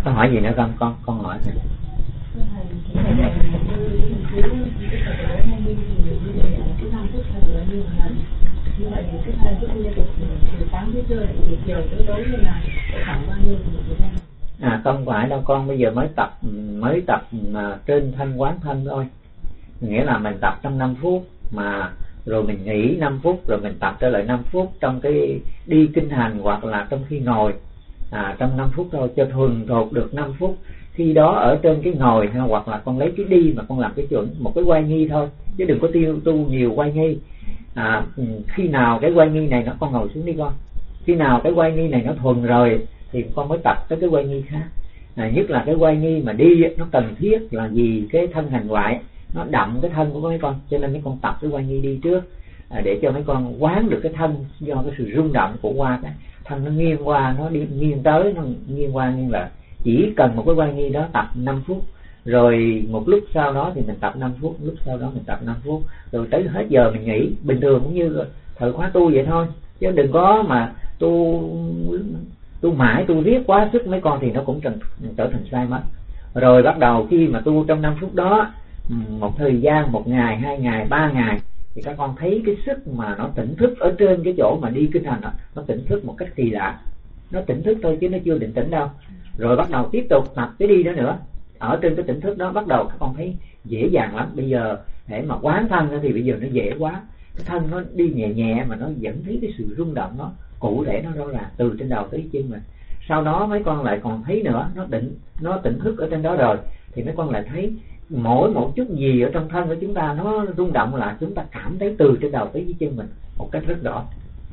Có hỏi gì nữa không con hỏi thầy. Như vậy cái thời của tôi được từ sáng tới trưa thì chiều tới tối là khoảng bao nhiêu thời gian? Không phải đâu con, bây giờ mới tập mà trên thân quán thân thôi. Nghĩa là mình tập trong 5 phút mà rồi mình nghỉ 5 phút rồi mình tập trở lại 5 phút trong cái đi kinh hành hoặc là trong khi ngồi trong 5 phút thôi cho thuần thục được 5 phút. Khi đó ở trên cái ngồi hoặc là con lấy cái đi mà con làm cái chuẩn một cái quay nghi thôi, chứ đừng có tu nhiều quay nghi. Khi nào cái quay nghi này nó con ngồi xuống đi con, khi nào cái quay nghi này nó thuần rồi thì con mới tập tới cái quay nghi khác. Nhất là cái quay nghi mà đi nó cần thiết là vì cái thân hành ngoại nó đậm cái thân của mấy con, cho nên mấy con tập cái quay nghi đi trước để cho mấy con quán được cái thân, do cái sự rung động của qua cái thân nó nghiêng qua, nó đi nghiêng tới, nó nghiêng qua nghiêng lại. Chỉ cần một cái quay nghi đó tập 5 phút, rồi một lúc sau đó thì mình tập 5 phút, lúc sau đó mình tập 5 phút, rồi tới hết giờ mình nghỉ. Bình thường cũng như thời khóa tu vậy thôi, chứ đừng có mà tu mãi tu riết quá sức mấy con thì nó cũng trở thành sai mất. Rồi bắt đầu khi mà tu trong 5 phút đó một thời gian, 1 ngày, 2 ngày, 3 ngày thì các con thấy cái sức mà nó tỉnh thức ở trên cái chỗ mà đi kinh hành đó, nó tỉnh thức một cách kỳ lạ. Nó tỉnh thức thôi chứ nó chưa định tĩnh đâu. Rồi bắt đầu tiếp tục tập cái đi đó nữa. Ở trên cái tỉnh thức đó bắt đầu các con thấy dễ dàng lắm. Bây giờ để mà quán thân thì bây giờ nó dễ quá. Cái thân nó đi nhẹ nhẹ mà nó vẫn thấy cái sự rung động nó cụ thể, nó rõ ràng từ trên đầu tới chân mình. Sau đó mấy con lại còn thấy nữa, nó tỉnh thức ở trên đó rồi thì mấy con lại thấy mỗi một chút gì ở trong thân của chúng ta nó rung động là chúng ta cảm thấy từ trên đầu tới dưới chân mình một cách rất rõ.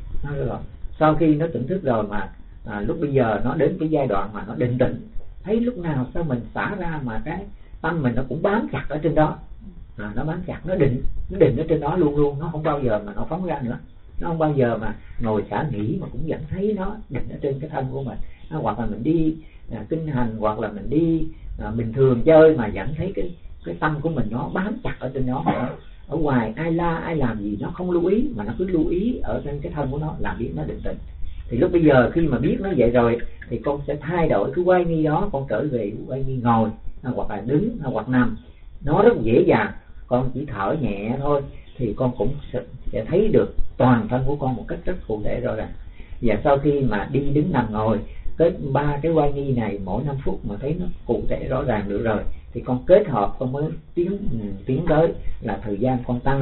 Sau khi nó tỉnh thức rồi mà lúc bây giờ nó đến cái giai đoạn mà nó định tĩnh, thấy lúc nào sao mình xả ra mà cái tâm mình nó cũng bám chặt ở trên đó. Nó bám chặt, nó định ở trên đó luôn luôn, nó không bao giờ mà nó phóng ra nữa. Nó không bao giờ mà ngồi xả nghỉ mà cũng vẫn thấy nó định ở trên cái thân của mình. Hoặc là mình đi kinh hành, hoặc là mình đi bình thường chơi mà vẫn thấy cái tâm của mình nó bám chặt ở trên đó nữa. Ở ngoài ai la ai làm gì nó không lưu ý, mà nó cứ lưu ý ở trên cái thân của nó, làm biết nó định tĩnh. Thì lúc bây giờ khi mà biết nó vậy rồi thì con sẽ thay đổi cái quay nghi đó, con trở về quay nghi ngồi hoặc là đứng hoặc nằm. Nó rất dễ dàng, con chỉ thở nhẹ thôi thì con cũng sẽ thấy được toàn thân của con một cách rất cụ thể rõ ràng. Và sau khi mà đi đứng nằm ngồi kết 3 cái quay nghi này mỗi 5 phút mà thấy nó cụ thể rõ ràng được rồi thì con kết hợp, con mới tiến tới là thời gian con tăng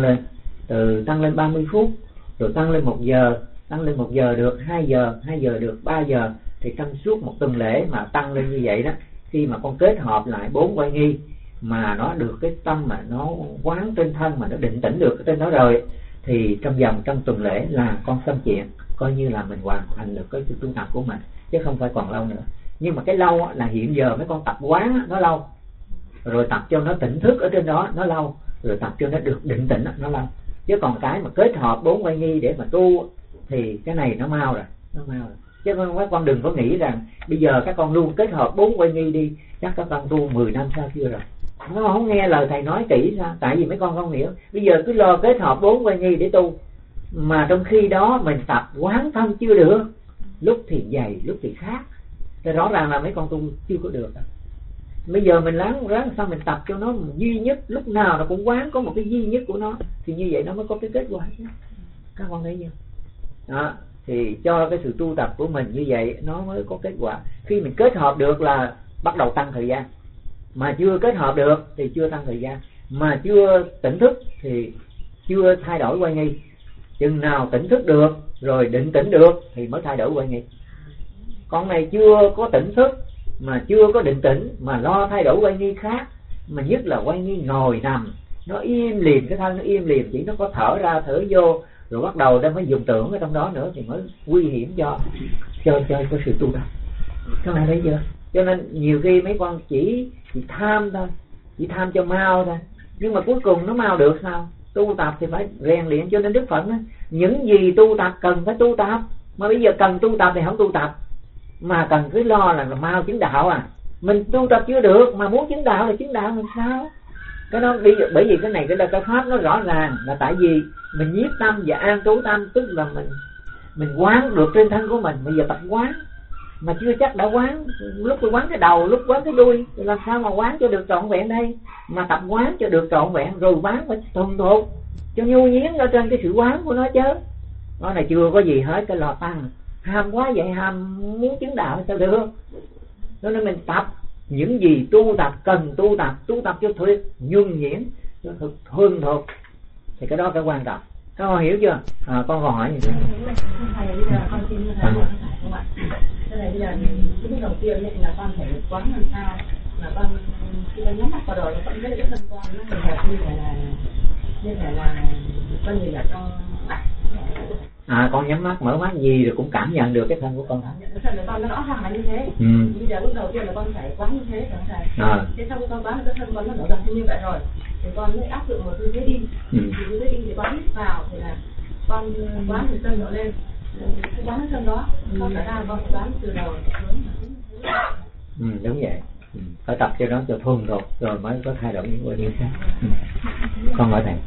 lên 30 phút, rồi tăng lên 1 giờ, tăng lên 1 giờ được 2 giờ được 3 giờ. Thì trong suốt một tuần lễ mà tăng lên như vậy đó, khi mà con kết hợp lại 4 quay nghi mà nó được cái tâm mà nó quán trên thân mà nó định tĩnh được cái trên đó rồi thì trong tuần lễ là con xong chuyện, coi như là mình hoàn thành được cái sự tu tập của mình, chứ không phải còn lâu nữa. Nhưng mà cái lâu là hiện giờ mấy con tập quán nó lâu, rồi tập cho nó tỉnh thức ở trên đó nó lâu, rồi tập cho nó được định tĩnh nó lâu. Chứ còn cái mà kết hợp 4 quay nghi để mà tu thì cái này nó mau rồi. Chứ các con đừng có nghĩ rằng bây giờ các con luôn kết hợp 4 quay nghi đi, chắc các con tu 10 năm sau chưa rồi. Nó không nghe lời thầy nói kỹ sao? Tại vì mấy con không hiểu. Bây giờ cứ lo kết hợp 4 quay nghi để tu, mà trong khi đó mình tập quán thân chưa được, lúc thì dày lúc thì khác, thì rõ ràng là mấy con tu chưa có được. Bây giờ mình ráng sao mình tập cho nó duy nhất, lúc nào nó cũng quán có một cái duy nhất của nó, thì như vậy nó mới có cái kết quả. Các con thấy chưa? Đó, thì cho cái sự tu tập của mình như vậy nó mới có kết quả. Khi mình kết hợp được là bắt đầu tăng thời gian, mà chưa kết hợp được thì chưa tăng thời gian, mà chưa tỉnh thức thì chưa thay đổi quay nghi. Chừng nào tỉnh thức được rồi định tĩnh được thì mới thay đổi quay nghi. Con này chưa có tỉnh thức mà chưa có định tĩnh mà lo thay đổi quay nghi khác, mà nhất là quay nghi ngồi nằm nó im lìm, cái thân nó im lìm, chỉ nó có thở ra thở vô, rồi bắt đầu đang mới dùng tưởng ở trong đó nữa thì mới nguy hiểm cho sự tu tập. Các bạn thấy chưa? Cho nên nhiều khi mấy con chỉ tham thôi, chỉ tham cho mau thôi, nhưng mà cuối cùng nó mau được sao? Tu tập thì phải rèn luyện. Cho nên Đức Phật nói, những gì tu tập cần phải tu tập, mà bây giờ cần tu tập thì không tu tập, mà cần cứ lo là mau chứng đạo à. Mình tu tập chưa được mà muốn chứng đạo là chứng đạo làm sao? Cái đó bởi vì cái này cái pháp nó rõ ràng là tại vì mình nhiếp tâm và an trú tâm, tức là mình quán được trên thân của mình. Bây giờ tập quán mà chưa chắc đã quán. Lúc tôi quán cái đầu, lúc quán cái đuôi, thì làm sao mà quán cho được trọn vẹn đây? Mà tập quán cho được trọn vẹn rồi quán phải thuần thục cho nhu nhuyễn ở trên cái sự quán của nó chứ. Nó này chưa có gì hết, cái lò tăng ham quá vậy, ham muốn chứng đạo sao được. Cho nên mình tập những gì tu tập cần tu tập cho thuần nhuần nhuyễn, cho thuần thục, thì cái đó cái quan trọng. Các con hiểu chưa? Con còn hỏi gì nữa? Thầy bây giờ con xin thầy hỏi không ạ? Thế này bây giờ cái bước đầu tiên là con phải quán làm sao mà con khi con nhắm mắt vào đầu, con thấy cái thân con nó hình hệt như thể là con nhìn là con mắt. Con nhắm mắt mở mắt gì rồi cũng cảm nhận được cái thân của con. Cái thân của con nó rõ ràng là như thế. Bây giờ bước đầu tiên là con phải quán như thế phải không thầy? Thế sau khi con quán cái thân con nó rõ ràng như vậy rồi, thì con mới áp dụng một tư thế đi. Thì tư thế đi thì con hít vào thì là con quán từ chân độ lên, quán cái chân đó, con cả ra con quán từ đầu xuống. Đúng vậy. Phải tập cho nó cho thuần thục rồi mới có thay đổi những điều khác. Con hỏi thầy.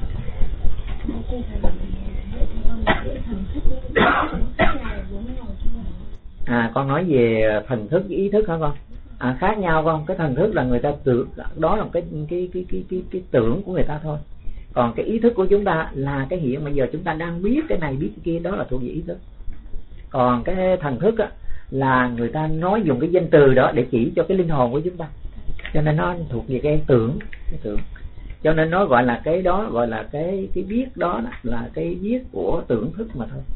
Con nói về thần thức với ý thức hả con? Khác nhau không? Cái thần thức là người ta tưởng, đó là cái tưởng của người ta thôi. Còn cái ý thức của chúng ta là cái hiện mà giờ chúng ta đang biết cái này biết cái kia, đó là thuộc về ý thức. Còn cái thần thức á, là người ta nói dùng cái danh từ đó để chỉ cho cái linh hồn của chúng ta, cho nên nó thuộc về cái tưởng. Cho nên nó gọi là cái đó, gọi là cái biết đó là cái biết của tưởng thức mà thôi.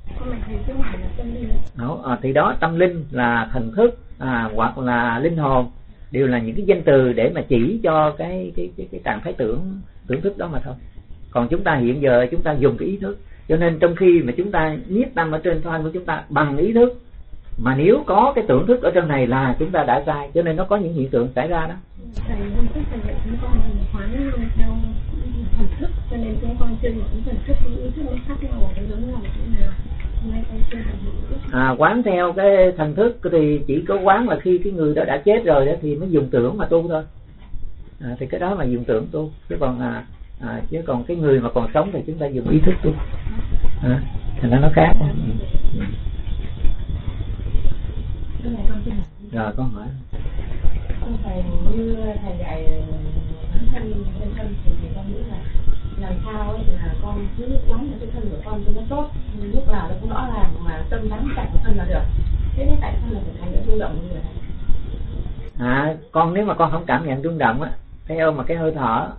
Thì đó, tâm linh là thần thức hoặc là linh hồn đều là những cái danh từ để mà chỉ cho cái trạng thái tưởng thức đó mà thôi. Còn chúng ta hiện giờ chúng ta dùng cái ý thức, cho nên trong khi mà chúng ta nhiếp tâm ở trên thân của chúng ta bằng ý thức, mà nếu có cái tưởng thức ở trong này là chúng ta đã sai, cho nên nó có những hiện tượng xảy ra đó. Cho nên chúng con chưa những thần thức với ý thức nó khác nhau, cái giống nhau thế nào? Quán theo cái thần thức thì chỉ có quán là khi cái người đó đã chết rồi đó thì mới dùng tưởng mà tu thôi. Thì cái đó mà dùng tưởng tu, chứ còn cái người mà còn sống thì chúng ta dùng ý thức tu. Thành ra nó khác. Rồi con hỏi. Thầy như thầy dạy bản thân bên thân thì con nghĩ là làm sao ấy là con cứ quán cái thân của con cho nó tốt, lúc nào nó cũng rõ ràng mà tâm đắm chạy của thân là được. Thế tại sao là phải thành những rung động như vậy? Con nếu mà con không cảm nhận rung động á, thấy không, mà cái hơi thở,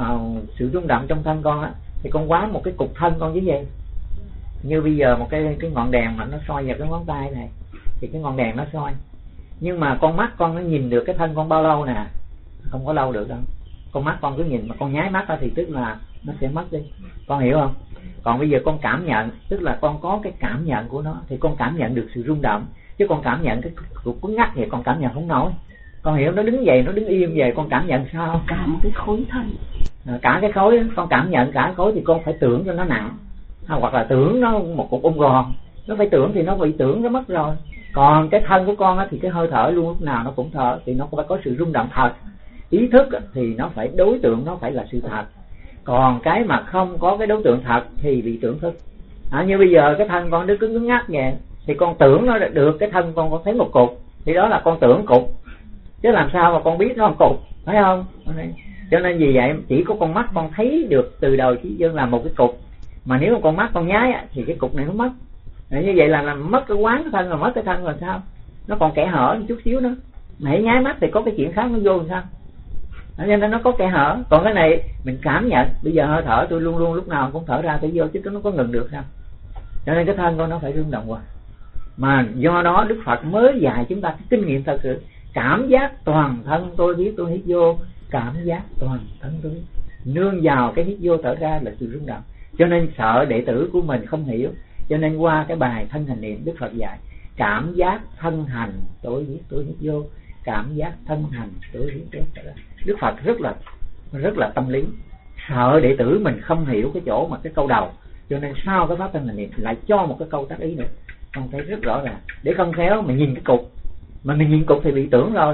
sự rung động trong thân con á, thì con quán một cái cục thân con như vậy. Như bây giờ một cái ngọn đèn mà nó soi vào cái ngón tay này, thì cái ngọn đèn nó soi. Nhưng mà con mắt con nó nhìn được cái thân con bao lâu nè? Không có lâu được đâu. Con mắt con cứ nhìn mà con nháy mắt ra thì tức là nó sẽ mất đi. Con hiểu không? Còn bây giờ con cảm nhận, tức là con có cái cảm nhận của nó, thì con cảm nhận được sự rung động. Chứ con cảm nhận cái cục cứng ngắt vậy con cảm nhận không nổi. Con hiểu, nó đứng dậy, nó đứng im vậy con cảm nhận sao? Cả một cái khối thân. Cả cái khối, con cảm nhận cả cái khối thì con phải tưởng cho nó nặng. Hoặc là tưởng nó một cục ung gòn. Nó phải tưởng thì nó bị tưởng nó mất rồi. Còn cái thân của con á, thì cái hơi thở luôn lúc nào nó cũng thở, thì nó phải có sự rung động thật. Ý thức á, thì nó phải đối tượng, nó phải là sự thật. Còn cái mà không có cái đối tượng thật thì bị tưởng thức. Như bây giờ cái thân con nó cứng ngắc vậy, thì con tưởng nó được cái thân con thấy một cục, thì đó là con tưởng cục, chứ làm sao mà con biết nó là cục, phải không? Cho nên vì vậy chỉ có con mắt con thấy được từ đầu chí chân là một cái cục, mà nếu mà con mắt con nháy á, thì cái cục này nó mất. Như vậy là mất cái quán cái thân, là mất cái thân rồi sao? Nó còn kẽ hở một chút xíu nữa, hãy nháy mắt thì có cái chuyện khác nó vô làm sao? Cho nên nó có kẽ hở. Còn cái này mình cảm nhận, bây giờ hơi thở tôi luôn luôn lúc nào cũng thở ra tôi vô, chứ nó có ngừng được sao? Cho nên cái thân con nó phải rung động qua. Mà do đó Đức Phật mới dạy chúng ta cái kinh nghiệm thật sự cảm giác toàn thân tôi biết tôi hít vô, cảm giác toàn thân tôi biết. Nương vào cái hít vô thở ra là sự rung động. Cho nên sợ đệ tử của mình không hiểu, cho nên qua cái bài thân hành niệm Đức Phật dạy cảm giác thân hành tôi biết tôi hít vô, cảm giác thân hành tôi biết tôi thở ra. Đức Phật rất là tâm lý, sợ đệ tử mình không hiểu cái chỗ mà cái câu đầu, cho nên sau cái pháp thân hành niệm lại cho một cái câu tác ý nữa. Con thấy rất rõ ràng, để không khéo mình nhìn cái cục, mà mình nhìn cục thì bị tưởng rồi.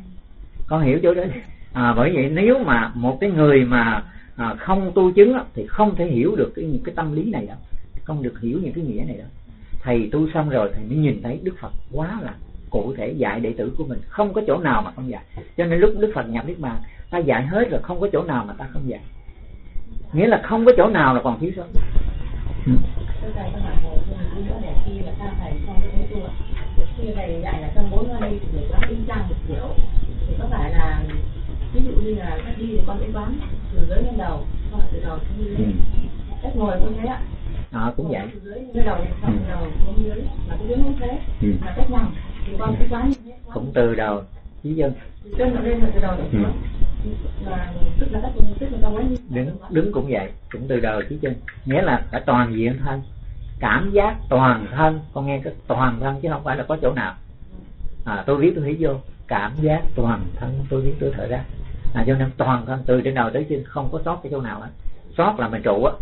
Con hiểu chỗ đấy. Bởi vậy nếu mà một cái người mà không tu chứng thì không thể hiểu được những cái tâm lý này đâu, không được hiểu những cái nghĩa này đâu. Thầy tu xong rồi thầy mới nhìn thấy Đức Phật quá là cụ thể dạy đệ tử của mình, không có chỗ nào mà không dạy. Cho nên lúc Đức Phật nhập Niết Bàn, ta dạy hết rồi, không có chỗ nào mà ta không dạy. Nghĩa là không có chỗ nào là còn thiếu sót. Khi thầy dạy là trong 4 ngày thì phải quán y chang một kiểu, thì có phải là ví dụ như là cách đi thì con sẽ quán từ dưới lên đầu, hoặc từ đầu xuống dưới, cách ngồi cũng thế ạ. Cũng vậy. Từ dưới lên đầu, từ đầu xuống dưới, mà cái dưới cũng thế, mà cách nằm thì con sẽ quán như thế. Cũng từ đầu chí chân. Chân nó lên là từ đầu để xuống. Tức là con quán như đứng cũng vậy, cũng từ đầu chí chân. Nghĩa là cả toàn diện thân, cảm giác toàn thân. Con nghe cái toàn thân chứ không phải là có chỗ nào. Tôi viết tôi hít vô, cảm giác toàn thân, tôi viết tôi thở ra. Cho nên toàn thân từ trên đầu tới chân không có sót cái chỗ nào hết. Sót là mình trụ á.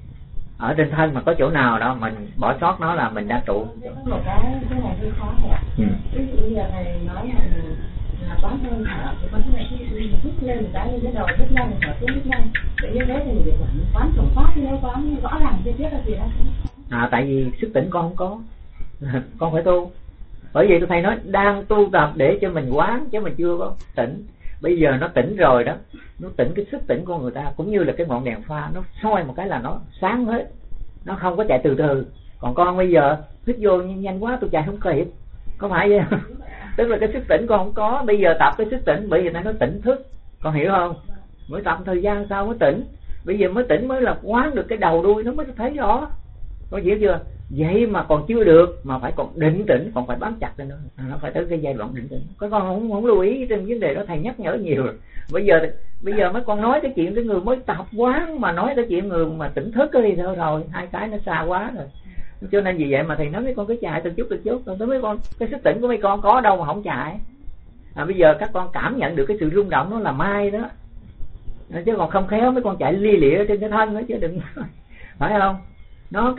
Ở trên thân mà có chỗ nào đó mình bỏ sót nó là mình đang trụ. Có một cái này hơi khó thầy ạ. Ví dụ như là thầy nói là quán hơi thở, thì con thấy này hít lên một cái lên cái đầu rất nhanh, thở xuống rất nhanh. Tự nhiên thế thì mình quán tổng quát chứ đâu quán rõ ràng chi tiết là gì đó. Tại vì sức tỉnh con không có. Con phải tu. Bởi vậy thầy nói đang tu tập để cho mình quán chứ mình chưa có tỉnh. Bây giờ nó tỉnh rồi đó, nó tỉnh cái sức tỉnh của người ta, cũng như là cái ngọn đèn pha nó soi một cái là nó sáng hết, nó không có chạy từ từ. Còn con bây giờ hít vô nhanh quá tôi chạy không kịp, có phải vậy không? Tức là cái sức tỉnh con không có. Bây giờ tập cái sức tỉnh, bởi vì nó tỉnh thức, con hiểu không? Mới tập thời gian sau mới tỉnh. Bây giờ mới tỉnh mới là quán được cái đầu đuôi, nó mới thấy rõ. Con hiểu chưa? Vậy mà còn chưa được, mà phải còn định tĩnh, còn phải bám chặt lên đó. Nó phải tới cái giai đoạn định tĩnh. Các con không lưu ý trên vấn đề đó, thầy nhắc nhở nhiều rồi. Bây giờ mấy con nói cái chuyện cái người mới tập quán, mà nói cái chuyện người mà tỉnh thức thì thôi rồi, hai cái nó xa quá rồi. Cho nên vì vậy mà thầy nói mấy con cứ chạy từng chút, tới mấy con cái sức tỉnh của mấy con có đâu mà không chạy. Bây giờ các con cảm nhận được cái sự rung động nó là mai đó, chứ còn không khéo mấy con chạy lia lịa trên cái thân đó chứ đừng, phải không? Nó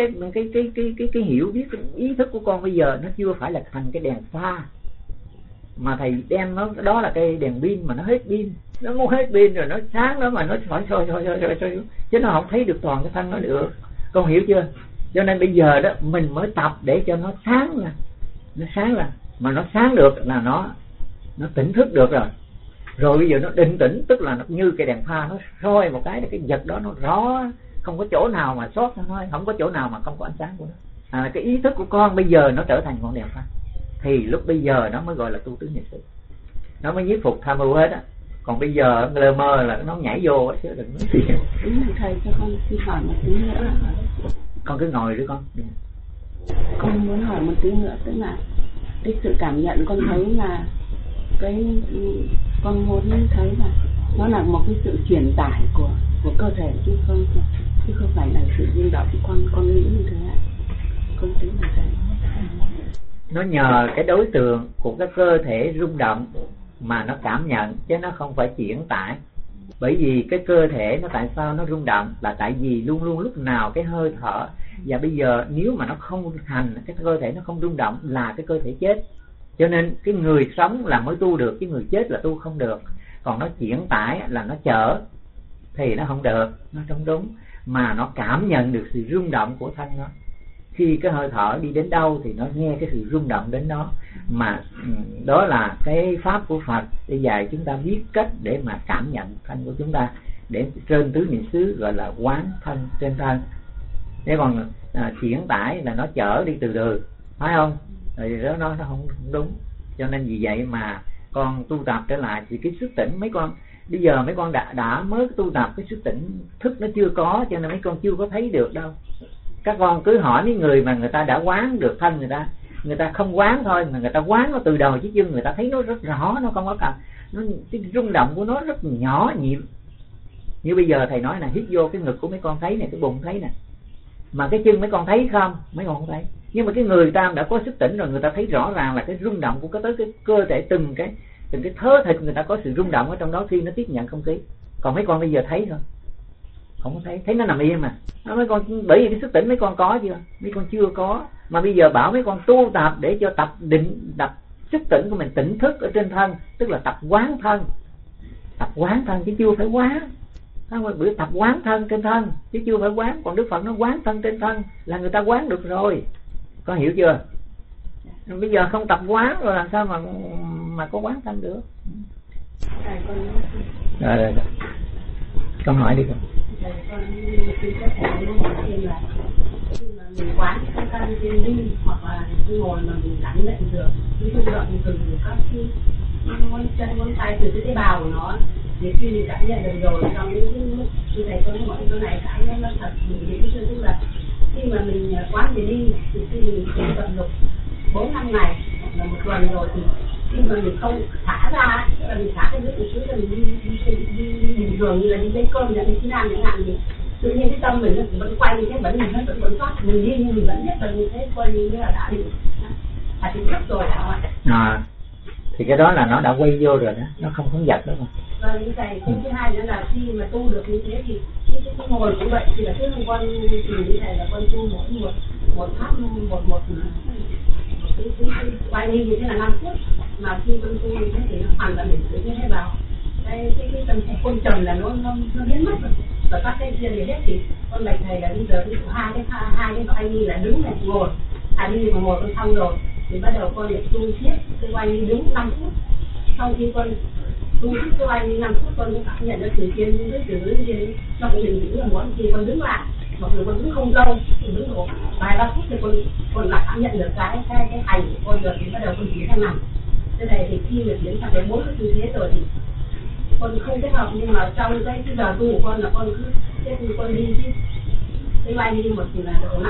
cái hiểu biết, cái ý thức của con bây giờ nó chưa phải là thành cái đèn pha, mà thầy đem nó đó là cái đèn pin mà nó hết pin, nó muốn hết pin rồi nó sáng đó mà nó phải soi chứ nó không thấy được toàn cái thân nó được. Con hiểu chưa? Cho nên bây giờ đó mình mới tập để cho nó sáng nha, nó sáng là mà nó sáng được là nó tỉnh thức được rồi. Rồi bây giờ nó định tĩnh, tức là nó như cái đèn pha, nó soi một cái là cái vật đó nó rõ, không có chỗ nào mà sót thôi, không có chỗ nào mà không có ánh sáng của nó. Cái ý thức của con bây giờ nó trở thành ngọn đèn pha, thì lúc bây giờ nó mới gọi là tu tứ niệm xứ, nó mới nhiếp phục tham ưu hết á. Còn bây giờ lơ mơ là nó nhảy vô chứ đừng nói gì. Thầy cho con xin hỏi một tí nữa. Con cứ ngồi đi con. Con muốn hỏi một tí nữa, tức là cái sự cảm nhận con thấy là con muốn thấy là nó là một cái sự truyền tải của cơ thể chứ không phải là sự rung động. Con nghĩ như thế ạ. Con tính là thế. Nó nhờ cái đối tượng của cái cơ thể rung động mà nó cảm nhận, chứ nó không phải chuyển tải. Bởi vì cái cơ thể nó tại sao nó rung động là tại vì luôn luôn lúc nào cái hơi thở, và bây giờ nếu mà nó không hành, cái cơ thể nó không rung động là cái cơ thể chết. Cho nên cái người sống là mới tu được, chứ người chết là tu không được. Còn nó chuyển tải là nó chở thì nó không được, nó không đúng. Mà nó cảm nhận được sự rung động của thân nó. Khi cái hơi thở đi đến đâu thì nó nghe cái sự rung động đến đó. Mà đó là cái pháp của Phật để dạy chúng ta biết cách để mà cảm nhận thân của chúng ta, để trên tứ niệm xứ gọi là quán thân trên thân. Thế còn chuyển tải là nó chở đi từ từ, phải không? Thì đó nó không đúng. Cho nên vì vậy mà con tu tập trở lại thì cái sức tỉnh mấy con bây giờ mấy con đã mới tu tập, cái sức tỉnh thức nó chưa có, cho nên mấy con chưa có thấy được đâu. Các con cứ hỏi mấy người mà người ta đã quán được thân người ta không quán thôi, mà người ta quán nó từ đầu chứ chân, người ta thấy nó rất rõ, nó không có cần, nó cái rung động của nó rất nhỏ nhịp. Như bây giờ thầy nói là hít vô cái ngực của mấy con thấy này, cái bụng thấy nè, mà cái chân mấy con thấy không? Mấy con không thấy. Nhưng mà cái người ta đã có sức tỉnh rồi, người ta thấy rõ ràng là cái rung động của cái cơ thể, từng cái thớ thịt người ta có sự rung động ở trong đó khi nó tiếp nhận không khí. Còn mấy con bây giờ thấy thôi, không có thấy nó nằm im mà. Mấy con bởi vì cái sức tỉnh mấy con có chưa? Mấy con chưa có. Mà bây giờ bảo mấy con tu tập để cho tập định, tập sức tỉnh của mình tỉnh thức ở trên thân, tức là tập quán thân. Tập quán thân chứ chưa phải quán. Bữa tập quán thân trên thân chứ chưa phải quán. Còn Đức Phật nó quán thân trên thân là người ta quán được rồi. Con hiểu chưa? Bây giờ không tập quán rồi làm sao mà có quán thanh được. Rồi. Con hỏi đi con. Con xin phép thầy hỏi thêm là khi mà mình quán không căn trên đi hoặc là ngồi mà mình cảm nhận được cái rung động từ các cái ngón chân ngón tay từ cái tế bào của nó, thì khi mình cảm nhận được rồi trong những lúc như thầy con nói cái này cái nó thật mình nghĩ tức là khi mà mình quán về đi thì khi mình vận động 4-5 ngày hoặc là 1 tuần rồi thì khi mà mình không thả ra, tức là mình thả cái nước một chút là mình đi bình thường như là đi lấy cơm là đi xin ăn chẳng hạn, thì tự nhiên cái tâm mình nó vẫn quay như thế, mình nó vẫn thoát, mình đi nhưng mình vẫn biết là như thế, coi như là đã bị thức rồi ạ. Thì cái đó là nó đã quay vô rồi đó, nó không có giật đó mà. Và như thầy, cái thứ hai nữa là khi mà tu được như thế thì cái ngồi cũng vậy, thì là trước hôm con tìm như thầy là con tu một pháp một cái quay như thế là 5 phút, mà khi con tu như thế thì nó hoàn toàn để tự nhiên vào cái tâm thể côn trầm là nó biến mất rồi, và các cái kia thì hết. Thì con bạch thầy là bây giờ ví dụ hai cái quay như là đứng này ngồi, đi mà ngồi con xong rồi thì bắt đầu con lại tu tiếp cái quay như đứng 5 phút. Sau khi con tu tiếp cái quay như 5 phút, con cũng cảm nhận được từ trên dưới trên nó cũng hình như là muốn khi con đứng lại, mặc dù con đứng không lâu, đứng độ vài 3 phút thì con lại cảm nhận được cái hành của con rồi, thì bắt đầu con chuyển sang nằm. Thế này thì khi mà chuyển sang cái 4 cái tư thế rồi thì con không kết hợp, nhưng mà trong cái giờ tu của con là con cứ tiếp con đi cái quay như một thì là độ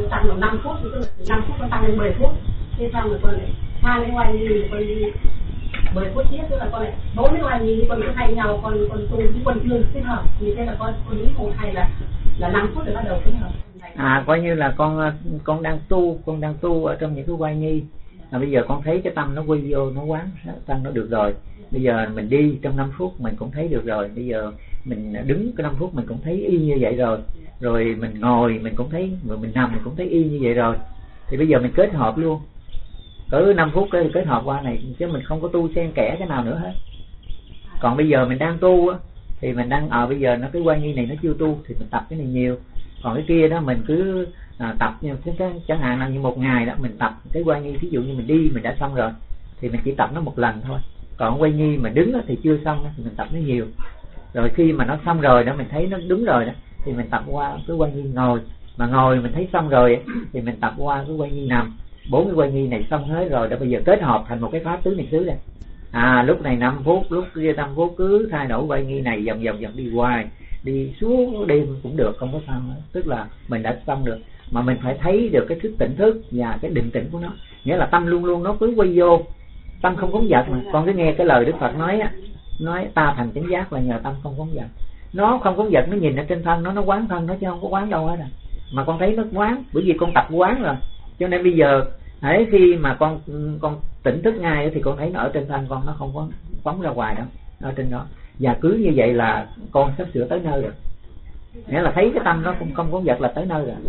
5 phút, tức là từ 5 phút con tăng lên 10 phút. Thế xong rồi con lại hai cái quay như con đi 10 phút tiếp, tức là con lại 4 cái quay như con cứ thay nhau, con tu với con chưa kết hợp, như thế là con nghĩ một hay là 5 phút rồi bắt đầu kết hợp. Coi như là con đang tu ở trong những cái quay nghi. Bây giờ con thấy cái tâm nó quay vô, nó quán tâm nó được rồi. Bây giờ mình đi trong 5 phút mình cũng thấy được rồi. Bây giờ mình đứng cái 5 phút mình cũng thấy y như vậy rồi. Rồi mình ngồi mình cũng thấy, rồi mình nằm mình cũng thấy y như vậy rồi. Thì bây giờ mình kết hợp luôn. Cỡ 5 phút cái kết hợp qua này, chứ mình không có tu xen kẽ cái nào nữa hết. Còn bây giờ mình đang tu á, thì mình đang bây giờ nó cái quay nghi này nó chưa tu thì mình tập cái này nhiều. Còn cái kia đó mình cứ tập như chẳng hạn là như một ngày đó mình tập cái quay nghi, ví dụ như mình đi mình đã xong rồi thì mình chỉ tập nó một lần thôi. Còn quay nghi mà đứng đó thì chưa xong đó, thì mình tập nó nhiều. Rồi khi mà nó xong rồi đó, mình thấy nó đúng rồi đó thì mình tập qua cái quay nghi ngồi. Mà ngồi mình thấy xong rồi thì mình tập qua cái quay nghi nằm. 4 cái quay nghi này xong hết rồi đó, bây giờ kết hợp thành một cái pháp tứ niệm xứ này. Lúc này 5 phút, lúc kia 5 phút, cứ thay đổi quay nghi này vòng đi hoài, đi xuống đêm cũng được, không có sao hết. Tức là mình đã xong được, mà mình phải thấy được cái thức tỉnh thức và cái định tĩnh của nó. Nghĩa là tâm luôn luôn nó cứ quay vô, tâm không có giật mà. Con cứ nghe cái lời Đức Phật nói ta thành chánh giác là nhờ tâm không có giật. Nó không có giật, nó nhìn ở trên thân nó quán thân nó chứ không có quán đâu hết mà con thấy nó quán, bởi vì con tập quán rồi. Cho nên bây giờ khi mà con tỉnh thức ngay thì con thấy nó ở trên thân con, nó không có phóng ra ngoài đâu, ở trên đó. Và cứ như vậy là con sắp sửa tới nơi rồi. Nghĩa là thấy cái tâm nó cũng không có giật là tới nơi rồi.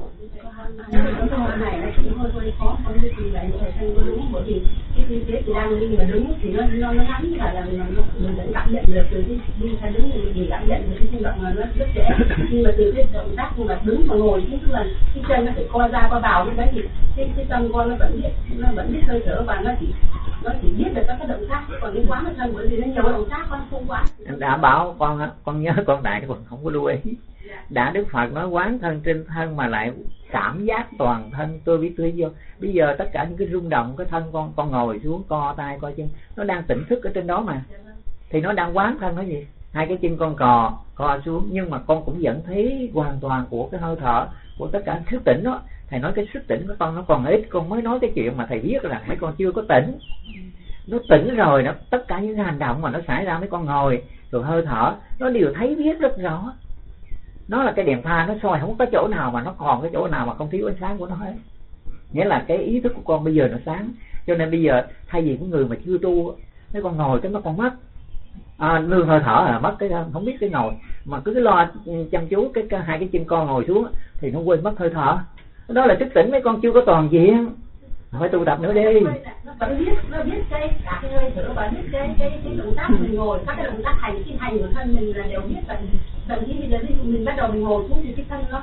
Này nó cũng hơi khó, không biết gì vậy thầy thân có đúng, bởi vì cái tư thế thì đang đi mà đứng thì nó ngắn là mình vẫn cảm nhận được từ cái đi sang đứng thì mình cảm nhận được cái hành động là nó rất dễ, nhưng mà từ cái động tác mà đứng mà ngồi tức là cái chân nó phải co ra co vào như thế thì cái tâm con nó vẫn biết hơi thở và nó chỉ biết được các cái động tác, còn cái quán thân bởi vì nó nhiều động tác con không quán. Em đã bảo con nhớ con đại con không có lưu ý. Đã Đức Phật nói quán thân trên thân mà lại cảm giác toàn thân tôi biết vô. Bây giờ tất cả những cái rung động cái thân con ngồi xuống co tay co chân, nó đang tỉnh thức ở trên đó mà, thì nó đang quán thân nó gì. Hai cái chân con co xuống, nhưng mà con cũng vẫn thấy hoàn toàn của cái hơi thở, của tất cả thức tỉnh đó. Thầy nói cái thức tỉnh của con nó còn ít, con mới nói cái chuyện mà thầy biết là mấy con chưa có tỉnh. Nó tỉnh rồi đó, tất cả những cái hành động mà nó xảy ra, mấy con ngồi rồi hơi thở nó đều thấy biết rất rõ. Nó là cái đèn pha nó soi, không có chỗ nào mà nó còn cái chỗ nào mà không thiếu ánh sáng của nó hết. Nghĩa là cái ý thức của con bây giờ nó sáng. Cho nên bây giờ thay vì những người mà chưa tu, mấy con ngồi cái nó còn mất nương hơi thở là mất cái không biết cái ngồi, mà cứ lo chăm chú cái hai cái chân con ngồi xuống thì nó quên mất hơi thở. Đó là thức tỉnh, mấy con chưa có toàn diện, phải tu tập nữa đi. Nó biết cái cả cái hơi thở và biết cái động tác mình ngồi, các cái động tác hành của thân mình là đều biết. Thậm chí bây giờ mình bắt đầu mình ngồi xuống thì cái thân nó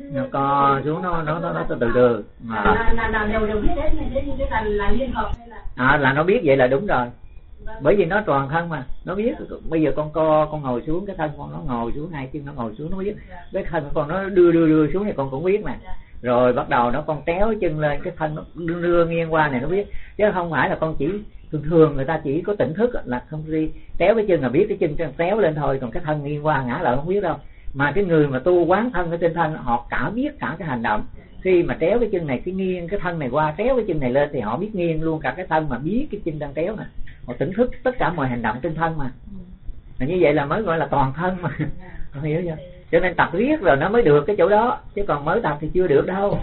nó co xuống, nó từ từ là đều biết đến như thế là liên hợp hay là là nó biết vậy là đúng rồi. Bởi vì nó toàn thân mà, nó biết. Bây giờ con ngồi xuống, cái thân con nó ngồi xuống, hai chân nó ngồi xuống, nó biết. Cái thân con nó đưa xuống này con cũng biết nè. Rồi bắt đầu nó con téo chân lên, cái thân nó đưa nghiêng qua này nó biết. Chứ không phải là con chỉ thường người ta chỉ có tỉnh thức là không đi téo cái chân là biết cái chân téo lên thôi, còn cái thân nghiêng qua ngã lại không biết đâu. Mà cái người mà tu quán thân ở trên thân, họ cả biết cả cái hành động. Khi mà téo cái chân này, cái nghiêng cái thân này qua, téo cái chân này lên thì họ biết nghiêng luôn cả cái thân mà biết cái chân đang téo nè. Họ tỉnh thức tất cả mọi hành động trên thân mà. Như vậy là mới gọi là toàn thân mà. Không hiểu chưa? Cho nên tập riết rồi nó mới được cái chỗ đó, chứ còn mới tập thì chưa được đâu.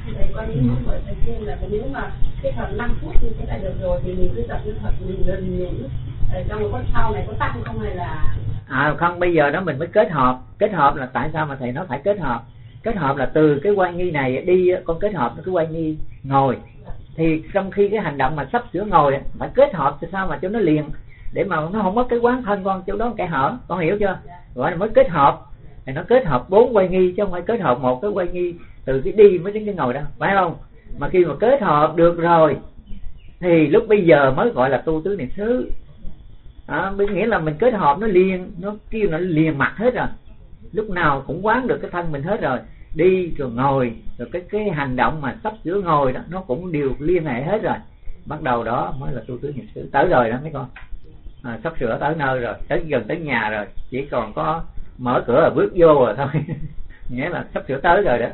Nếu mà cái phần 5 phút như thế là được rồi thì mình cứ tập cái thuật mình gần những trong một con sau này có tăng không hay là không, bây giờ đó mình mới kết hợp là tại sao mà thầy nói phải kết hợp là từ cái quay nghi này đi, con kết hợp cái quay nghi ngồi, thì trong khi cái hành động mà sắp sửa ngồi phải kết hợp cho sao mà cho nó liền, để mà nó không mất cái quán thân con chỗ đó cái hở, con hiểu chưa? Gọi là mới kết hợp thì nó kết hợp 4 quay nghi chứ không phải kết hợp một cái quay nghi từ cái đi mới đến cái ngồi đâu, phải không? Mà khi mà kết hợp được rồi thì lúc bây giờ mới gọi là tu tứ niệm xứ. Nghĩa là mình kết hợp nó liền, nó kêu nó liền mặt hết rồi, lúc nào cũng quán được cái thân mình hết rồi, đi rồi ngồi rồi cái hành động mà sắp sửa ngồi đó nó cũng đều liên hệ hết rồi. Bắt đầu đó mới là tu tứ niệm xứ. Tới rồi đó mấy con, sắp sửa tới nơi rồi, gần tới nhà rồi, chỉ còn có mở cửa là bước vô rồi thôi. Nghĩa là sắp sửa tới rồi đó.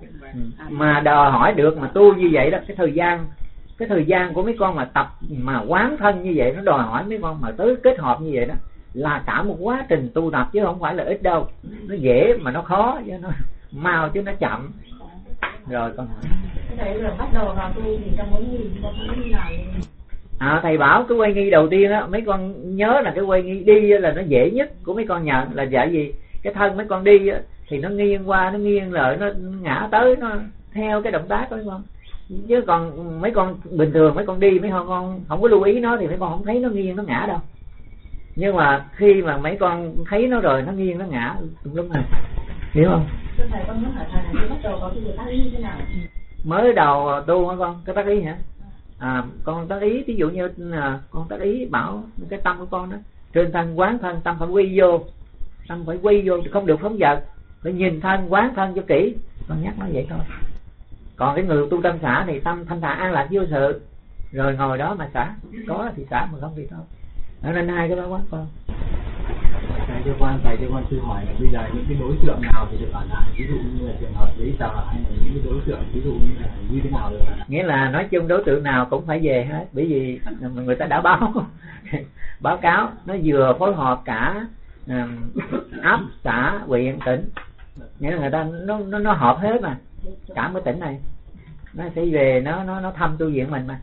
Mà đòi hỏi được mà tu như vậy đó, cái thời gian của mấy con mà tập mà quán thân như vậy, nó đòi hỏi mấy con mà tới kết hợp như vậy đó là cả một quá trình tu tập chứ không phải là ít đâu. Nó dễ mà nó khó, chứ nó mau chứ nó chậm. Rồi con hỏi thầy rồi bắt đầu vào tu thì trong muốn như nào? Thầy bảo cái quay nghi đầu tiên á, mấy con nhớ là cái quay nghi đi là nó dễ nhất của mấy con nhận, là tại vì cái thân mấy con đi á, thì nó nghiêng qua nó nghiêng lại, nó ngã tới, nó theo cái động tác của mấy con. Chứ còn mấy con bình thường mấy con đi, mấy con không có lưu ý nó thì mấy con không thấy nó nghiêng nó ngã đâu. Nhưng mà khi mà mấy con thấy nó rồi, nó nghiêng nó ngã đúng rồi, hiểu không? Thầy con muốn hỏi thầy bắt đầu có cái tác ý như thế nào? Mới đầu tu hả con? Cái tác ý hả? Con tác ý ví dụ như con tác ý bảo cái tâm của con đó, trên thân quán thân, tâm phải quy vô, tâm phải quy vô, không được phóng dật, phải nhìn thân quán thân cho kỹ. Con nhắc nó vậy thôi. Còn cái người tu tâm xả thì tâm thanh thản an lạc vô sự, rồi ngồi đó mà xả, có thì xả mà không thì thôi. Đó nên hai cái đó quán con. Thầy cho con sư hỏi là bây giờ những cái đối tượng nào thì được ở lại, ví dụ như là trường hợp giấy tờ hay là những cái đối tượng ví dụ như thế nào được ở lại? Nghĩa là nói chung đối tượng nào cũng phải về hết, bởi vì người ta đã báo cáo nó vừa phối hợp cả ấp, xã, huyện, tỉnh. Nghĩa là người ta nó hợp hết mà, cả cái tỉnh này nó sẽ về nó thăm tu viện mình mà.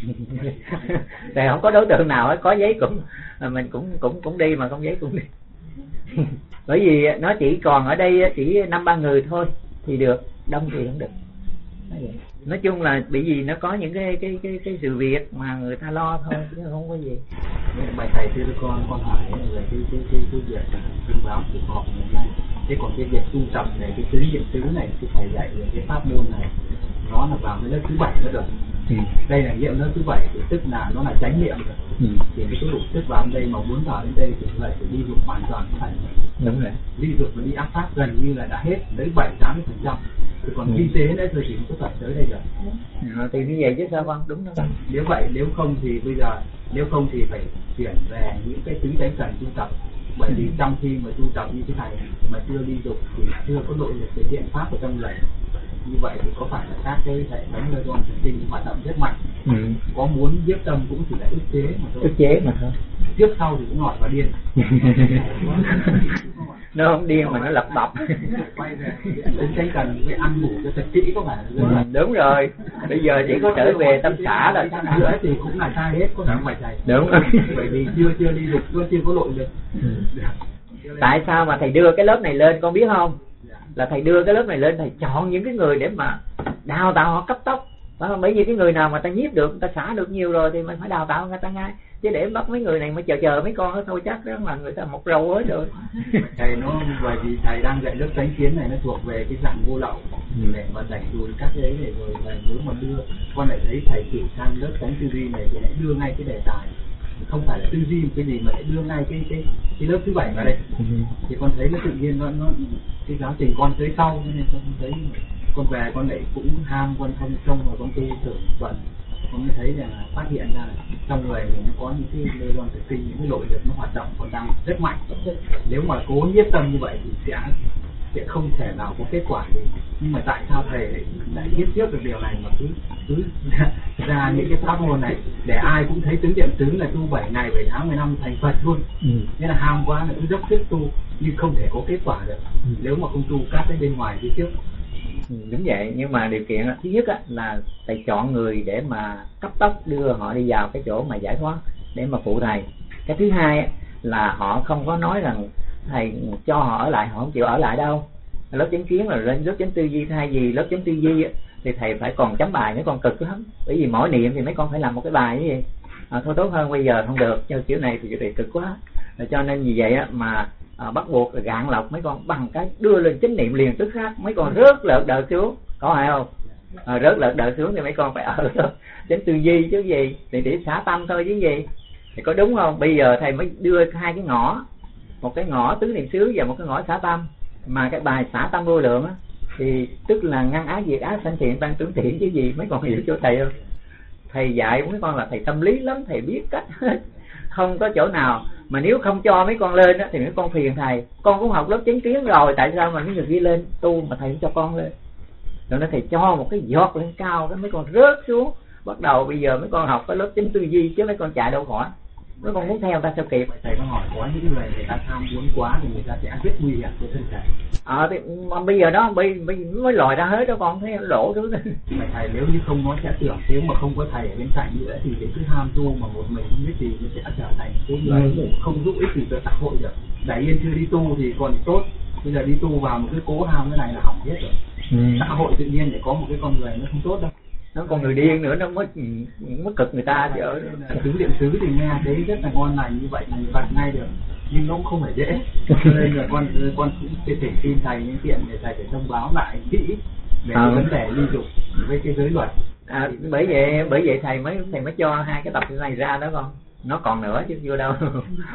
Thì không có đối tượng nào ấy, có giấy cũng mình cũng đi, mà không giấy cũng đi. Bởi vì nó chỉ còn ở đây chỉ 5-3 người thôi thì được, đông thì không được. Nói chung là bởi vì nó có những cái sự việc mà người ta lo thôi chứ không có gì. Bài thầy thưa con hỏi về cái việc thông báo cuộc họp ngày nay. Thế còn cái việc tu tập này, cái tứ niệm xứ này, cái thầy dạy về cái pháp môn này, nó là vào cái lớp thứ 7 nữa rồi. Đây là nghiệm lớp thứ 7 thì tức là nó là chánh niệm rồi. Thì cái lúc tức vào đây mà muốn vào đến đây thì lại phải đi dục hoàn toàn cái thành. Đúng rồi. Đi dục và đi áp pháp gần như là đã hết tới 7-80%. Thì còn vi tế đấy rồi thì cũng có tới đây rồi. Thì như vậy chứ sao con, đúng không? Nếu vậy, nếu không thì bây giờ, nếu không thì phải chuyển về những cái tứ chánh cần tu tập. Bởi vì trong khi mà tu tập như thế này mà chưa đi dục thì chưa có nội lực thực hiện pháp ở trong người. Như vậy thì có phải là các cái hệ thống neuron thần kinh hoạt động rất mạnh. Có muốn giết tâm cũng chỉ là ức chế mà thôi. Ức chế mà thôi. Tiếp sau thì cũng ngọt và điên. Nó không điên mà nó lập bập. Quay về tránh cần phải ăn ngủ cho thật kỹ, có phải là đúng rồi. Bây giờ chỉ có trở về tâm xã là nữa thì cũng là sai hết, có phải không phải thầy? Đúng. Bởi vì chưa đi dục, chưa có nội lực. Tại sao mà thầy đưa cái lớp này lên con biết không? Là thầy đưa cái lớp này lên, thầy chọn những cái người để mà đào tạo họ cấp tốc. Bởi vì cái người nào mà ta nhiếp được, ta xả được nhiều rồi thì mình phải đào tạo người ta ngay. chứ để bắt mấy người này mà chờ mấy con đó thôi chắc đó là người ta một râu hết rồi. Thầy nó bởi vì thầy đang dạy lớp chánh kiến này nó thuộc về cái dạng vô lậu để mà đẩy lùi các cái ấy này, rồi thầy nếu mà đưa con lại thấy thầy chuyển sang lớp chánh tư duy này thì lại đưa ngay cái đề tài không phải là tư duy cái gì mà lại đưa ngay cái lớp thứ 7 vào đây. Thì con thấy nó tự nhiên nó cái giáo trình con tới sau nên con thấy con về con lại cũng ham con không trông vào con tu tưởng tuần, con mới thấy là phát hiện ra trong người mình nó có những cái neuron thần kinh, những cái nội lực nó hoạt động còn đang rất mạnh. Nếu mà cố nhiếp tâm như vậy thì sẽ không thể nào có kết quả gì. Nhưng mà tại sao thầy lại biết trước được điều này mà cứ ra những cái pháp môn này để ai cũng thấy tứ niệm xứ là tu 7 ngày 7 tháng 10 năm thành Phật luôn. Thế là ham quá là cứ dốc sức tu nhưng không thể có kết quả được nếu mà không tu các cái bên ngoài phía trước. Đúng vậy, nhưng mà điều kiện thứ nhất là thầy chọn người để mà cấp tốc đưa họ đi vào cái chỗ mà giải thoát để mà phụ thầy. Cái thứ hai là họ không có nói rằng thầy cho họ ở lại, họ không chịu ở lại đâu. Lớp chánh kiến là lên lớp chánh tư duy, thay vì lớp chánh tư duy thì thầy phải còn chấm bài, mấy con cực lắm. Bởi vì mỗi niệm thì mấy con phải làm một cái bài như vậy. Thôi tốt hơn bây giờ không được, cho kiểu này thì cực quá. Cho nên vì vậy mà bắt buộc là gạn lọc mấy con bằng cái đưa lên chánh niệm liền tức khắc, mấy con rớt lợt đợt xuống, có phải không? Rớt lợt đợt xuống thì mấy con phải ở thôi chánh tư duy chứ gì, thì để xả tâm thôi chứ gì. Thì có đúng không? Bây giờ thầy mới đưa hai cái ngõ, một cái ngõ tứ niệm xứ và một cái ngõ xả tâm. Mà cái bài xả tâm vô lượng thì tức là ngăn ác diệt ác sanh thiện tăng trưởng thiện chứ gì, mấy con hiểu cho thầy không? Thầy dạy mấy con là thầy tâm lý lắm, thầy biết cách hết, không có chỗ nào mà nếu không cho mấy con lên thì mấy con phiền thầy. Con cũng học lớp chánh kiến rồi, tại sao mà mấy người kia lên tu mà thầy không cho con lên? Rồi nó thầy cho một cái giọt lên cao, cái mấy con rớt xuống. Bắt đầu bây giờ mấy con học cái lớp chánh tư duy chứ mấy con chạy đâu khỏi. Mấy con muốn theo ta sao kịp? Thầy có hỏi có những người ta tham muốn quá thì người ta sẽ rất nguy hiểm cho thân thể. Thì mà bây giờ đó mới lòi ra hết đó, con thấy lỗ thứ. Mà thầy nếu như không nó sẽ tưởng, nếu mà không có thầy ở bên cạnh nữa thì cái cứ ham tu mà một mình không biết gì nó sẽ trở thành cái người không giúp ích gì cho xã hội được. Đại yên chưa đi tu thì còn tốt, bây giờ đi tu vào một cái cố ham cái này là hỏng hết rồi. Xã hội tự nhiên để có một cái con người nó không tốt đâu. Nó còn người điên nữa, nó mới cực người ta chứ. Tứ niệm xứ thì nghe thấy rất là ngon lành như vậy mình phật ngay được, nhưng nó cũng không phải dễ. Cho nên là con cũng thể xin thầy những chuyện để thầy phải thông báo lại kỹ về cái vấn đề ly dục với cái giới luật. Bởi vậy thầy mới cho hai cái tập này ra đó con. Nó còn nữa chứ chưa đâu.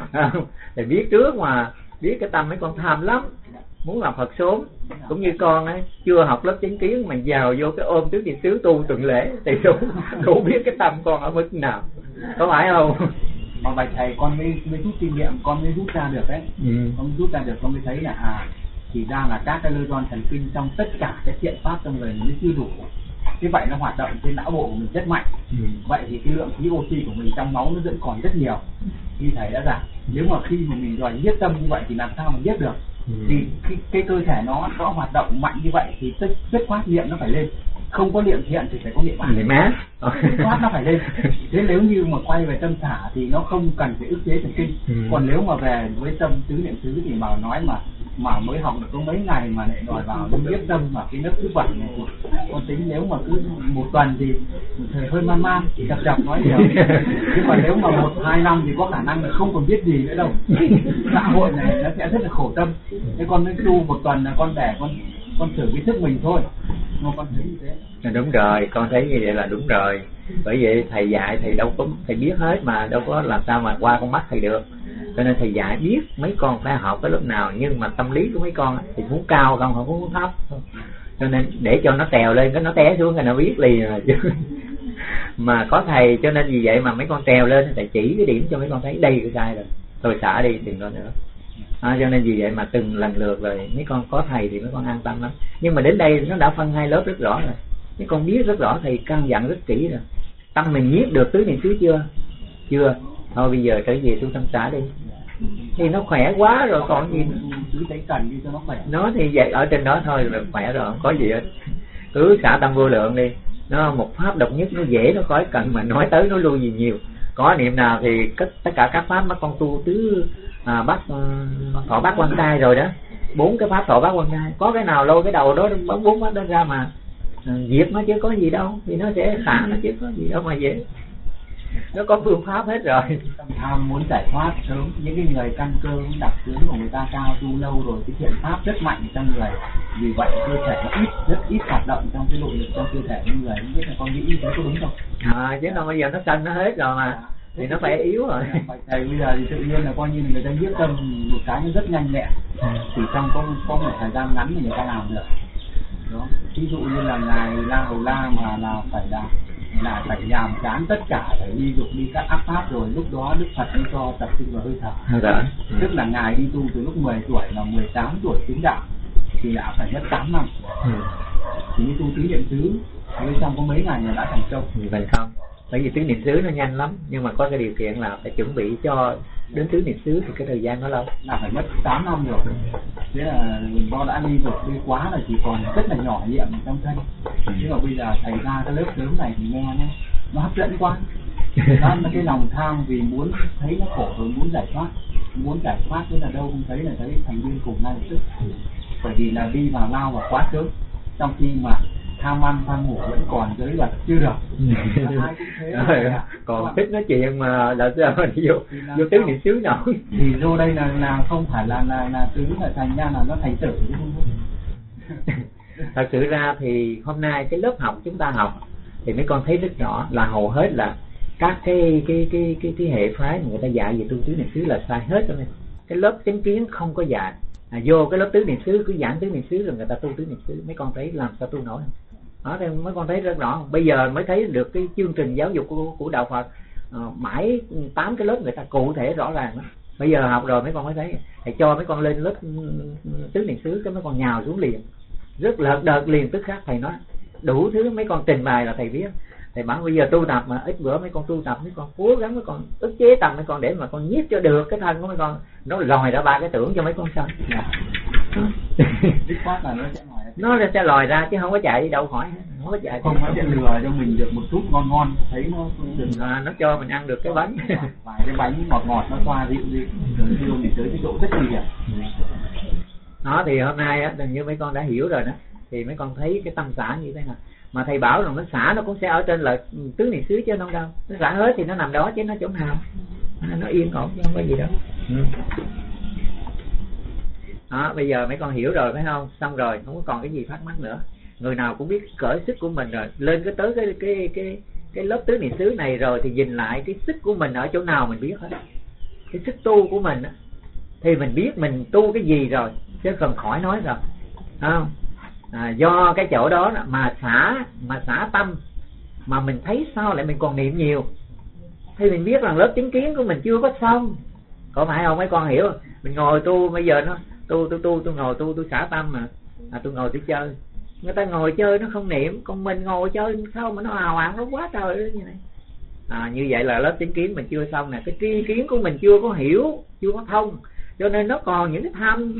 Thầy biết trước mà, biết cái tâm mấy con tham lắm, muốn làm Phật sớm. Cũng như con ấy, chưa học lớp chánh kiến mà vào vô cái ôm tứ niệm xứ tu tuần lễ thì đủ biết cái tâm con ở mức nào, có phải không? Mà bài thầy con mới rút kinh nghiệm, con mới rút ra được đấy. Con rút ra được, con mới thấy là thì ra là các cái neuron thần kinh trong tất cả cái thiện pháp trong người nó chưa đủ. Thế vậy nó hoạt động trên não bộ của mình rất mạnh. Vậy thì cái lượng khí oxy của mình trong máu nó vẫn còn rất nhiều. Như thầy đã giảng, nếu mà khi mà mình đòi nhiếp tâm như vậy thì làm sao mà nhiếp được? Thì cái cơ thể nó hoạt động mạnh như vậy thì rất khoát niệm nó phải lên. Không có niệm thiện thì phải có niệm ác. Khoát nó phải lên. Thế nếu như mà quay về tâm xả thì nó không cần phải ức chế thần kinh. Còn nếu mà về với tâm tứ niệm xứ thì mà nói mà mới học được có mấy ngày mà lại đòi vào nhiếp tâm vào cái lớp thứ 7 này, con tính nếu mà cứ một tuần thì thời hơi man chập nói nhiều. Nhưng mà nếu mà 1-2 năm thì có khả năng là không còn biết gì nữa đâu. Xã hội này nó sẽ rất là khổ tâm. Thế con mới tu một tuần là con để con thử cái thức mình thôi. Mà con thấy như thế. Đúng rồi, con thấy như vậy là đúng rồi. Bởi vậy thầy dạy thầy đâu có, thầy biết hết mà đâu có làm sao mà qua con mắt thầy được. Cho nên thầy dạy biết mấy con phải học cái lớp nào, nhưng mà tâm lý của mấy con thì muốn cao không muốn thấp. Cho nên để cho nó trèo lên cái nó té xuống cái nó biết liền rồi chứ. Mà có thầy cho nên vì vậy mà mấy con trèo lên thầy chỉ cái điểm cho mấy con thấy đây cái sai rồi, thôi xả đi đừng có nữa. Cho nên vì vậy mà từng lần lượt rồi mấy con có thầy thì mấy con an tâm lắm. Nhưng mà đến đây nó đã phân hai lớp rất rõ rồi, mấy con biết rất rõ, thầy căn dặn rất kỹ rồi. Tâm mình nhiếp được tứ niệm xứ chưa? Thôi bây giờ trở về tu tâm xả đi thì nó khỏe quá rồi còn gì cứ thấy cần đi cho nó khỏe. Nó thì vậy ở trên đó thôi là khỏe rồi, không có gì hết. Cứ xả tâm vô lượng đi, nó một pháp độc nhất, nó dễ, nó khỏi cần mà nói tới nói lui gì nhiều. Có niệm nào thì tất cả các pháp các con tu tứ thọ bát quan trai rồi đó, 4 cái pháp thọ bát quan trai, có cái nào lôi cái đầu đó 4 pháp đó ra mà diệt nó chứ có gì đâu, thì nó sẽ xả nó chứ có gì đâu mà dễ. nó có phương pháp hết rồi. Tâm tham muốn giải thoát sớm, những cái người căn cơ đặc tướng của người ta cao tu lâu rồi, cái thiện pháp rất mạnh trong người, vì vậy cơ thể nó rất ít hoạt động trong cái nội lực trong cơ thể của người. Không biết là con nghĩ như thế có đúng không? Chứ không bây giờ nó sanh nó hết rồi mà thì nó phải yếu rồi. Thầy bây giờ thì tự nhiên là coi như người ta quyết tâm một cái nó rất nhanh nhẹn, chỉ trong có một thời gian ngắn thì người ta làm được. Đó, ví dụ như là ngài La Hầu La mà là phải nhàm chán tất cả, phải đi dục đi các ác pháp, rồi lúc đó Đức Phật mới cho tập trung vào hơi thở. Tức là ngài đi tu từ lúc 10 tuổi là 18 tuổi chứng đạo thì đã phải mất 8 năm. Thì như tu tứ niệm xứ bên trong có mấy ngày là đã thành công. Vậy không? Bởi vì tứ niệm xứ nó nhanh lắm, nhưng mà có cái điều kiện là phải chuẩn bị cho đến tứ niệm xứ thì cái thời gian nó lâu. Là phải mất 8 năm rồi. Thế là do đã đi dục đi quá là chỉ còn rất là nhỏ nhiệm trong thân. Nhưng mà bây giờ thầy ra cái lớp sớm này thì nghe nó hấp dẫn quá. Đó là cái lòng tham vì muốn thấy nó khổ rồi muốn giải thoát thế là đâu không thấy là thấy thành viên cùng ngay lập tức. Bởi vì là đi vào lao vào quá sớm, trong khi mà tham ăn tham ngủ vẫn còn giới luật chưa được. Ai cũng thế còn thích nói chuyện mà là sao mà vô tứ niệm xứ nào thì vô đây là không phải là tứ là thành ra là nó thành tử chứ không. Thật sự ra thì hôm nay cái lớp học chúng ta học thì mấy con thấy rất rõ là hầu hết là các cái thế hệ phái người ta dạy về tu tứ niệm xứ là sai hết rồi. Cái lớp chánh kiến không có dạy. Vô cái lớp tứ niệm xứ cứ giảng tứ niệm xứ rồi người ta tu tứ niệm xứ, mấy con thấy làm sao tu nổi. Đó thì mấy con thấy rất rõ. Bây giờ mới thấy được cái chương trình giáo dục của đạo Phật, mãi 8 cái lớp người ta cụ thể rõ ràng đó. Bây giờ học rồi mấy con mới thấy thầy cho mấy con lên lớp tứ niệm xứ, cái mấy con nhào xuống liền, rất lợt đợt liền, tức khắc thầy nói đủ thứ mấy con trình bày là thầy biết. Thầy bảo bây giờ tu tập mà ít bữa mấy con tu tập, mấy con cố gắng mấy con ức chế tâm mấy con để mà con nhiếp cho được cái thân của mấy con, nó lòi ra 3 cái tưởng cho mấy con xong. Nó sẽ lòi ra chứ không có chạy đi đâu khỏi, không có chạy. Không có chạy lừa cho mình được một chút ngon thấy nó cho mình ăn được cái bánh, vài cái bánh ngọt nó xoa dịu rồi thì tới cái độ rất nguy hiểm. Đó thì hôm nay á, như mấy con đã hiểu rồi đó, thì mấy con thấy cái tâm xả như thế nào. Mà thầy bảo rằng nó xả nó cũng sẽ ở trên là tứ niệm xứ chứ không đâu. Nó xả hết thì nó nằm đó chứ nó chỗ nào. Nó yên ổn chứ không có gì đâu. Đó, bây giờ mấy con hiểu rồi phải không? Xong rồi, không có còn cái gì thắc mắc nữa. Người nào cũng biết cỡ sức của mình rồi. Lên tới cái lớp tứ niệm xứ này rồi thì nhìn lại cái sức của mình ở chỗ nào mình biết hết. Cái sức tu của mình á, thì mình biết mình tu cái gì rồi, chứ cần khỏi nói rồi. Không? Do cái chỗ đó mà xả tâm mà mình thấy sao lại mình còn niệm nhiều thì mình biết rằng lớp chính kiến của mình chưa có xong, có phải không mấy con hiểu? Mình ngồi tu bây giờ nó tôi ngồi tôi xả tâm mà tôi ngồi tôi chơi, người ta ngồi chơi nó không niệm, còn mình ngồi chơi sao mà nó ào ạt nó quá trời đó như này. Như vậy là lớp chính kiến mình chưa xong nè, cái tri kiến của mình chưa có hiểu, chưa có thông, cho nên nó còn những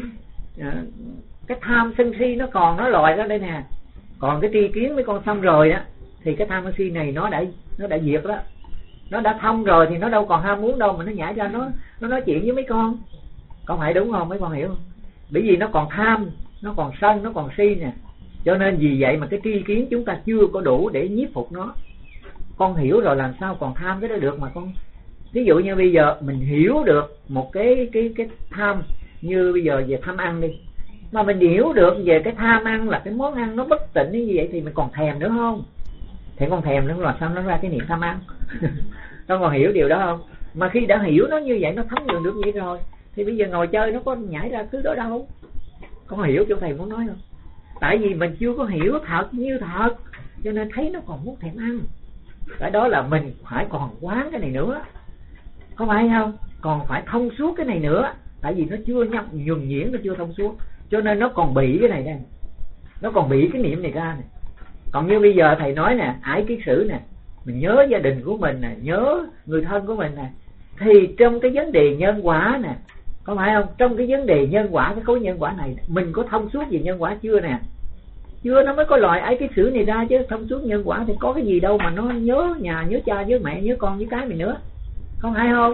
cái tham sân si nó còn nó lòi ra đây nè. Còn cái tri kiến mấy con xong rồi á thì cái tham sân si này nó đã diệt đó, nó đã thông rồi thì nó đâu còn ham muốn đâu mà nó nhảy ra nó nói chuyện với mấy con, có phải đúng không mấy con hiểu không? Bởi vì nó còn tham, nó còn sân, nó còn si nè, cho nên vì vậy mà cái tri kiến chúng ta chưa có đủ để nhiếp phục nó. Con hiểu rồi làm sao còn tham cái đó được mà con. Ví dụ như bây giờ mình hiểu được một cái tham, như bây giờ về tham ăn đi, mà mình hiểu được về cái tham ăn là cái món ăn nó bất tịnh như vậy thì mình còn thèm nữa không? Thì con thèm nữa là sao nó ra cái niệm tham ăn? Con còn hiểu điều đó không? Mà khi đã hiểu nó như vậy, nó thấm nhuần được vậy rồi thì bây giờ ngồi chơi nó có nhảy ra cứ đó đâu. Con hiểu chỗ thầy muốn nói không? Tại vì mình chưa có hiểu thật như thật, cho nên thấy nó còn muốn thèm ăn. Cái đó là mình phải còn quán cái này nữa, có phải không? Còn phải thông suốt cái này nữa, tại vì nó chưa nhuần nhuyễn, nó chưa thông suốt, cho nên nó còn bị cái này đây, nó còn bị cái niệm này ra nè. Còn như bây giờ thầy nói nè, ái kiết sử nè, mình nhớ gia đình của mình nè, nhớ người thân của mình nè, thì trong cái vấn đề nhân quả nè, có phải không? Trong cái vấn đề nhân quả, cái khối nhân quả này mình có thông suốt về nhân quả chưa nè? Chưa, nó mới có loại ái kiết sử này ra chứ. Thông suốt nhân quả thì có cái gì đâu mà nó nhớ nhà, nhớ cha, nhớ mẹ, nhớ con, với cái mình nữa, không hay không?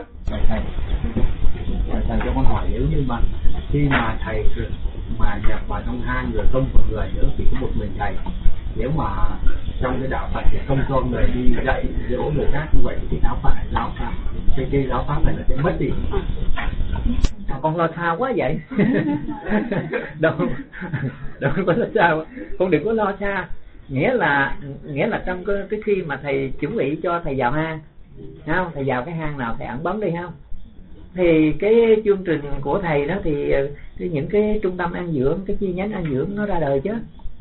Thầy cho con hỏi, nếu như mà khi mà thầy mà nhập vào trong 2 người không một người nữa, chỉ có một mình thầy, nếu mà trong cái đạo Phật thì không cho người đi dạy dỗ người khác như vậy thì giáo pháp cái giáo pháp này nó sẽ mất đi. Con lo xa quá vậy. đâu có lo xa, con đừng có lo xa. Nghĩa là trong cái khi mà thầy chuẩn bị cho thầy vào hang, không, thầy vào cái hang nào thầy ẩn bấm đi không, thì cái chương trình của thầy đó thì những cái trung tâm an dưỡng, cái chi nhánh an dưỡng nó ra đời chứ.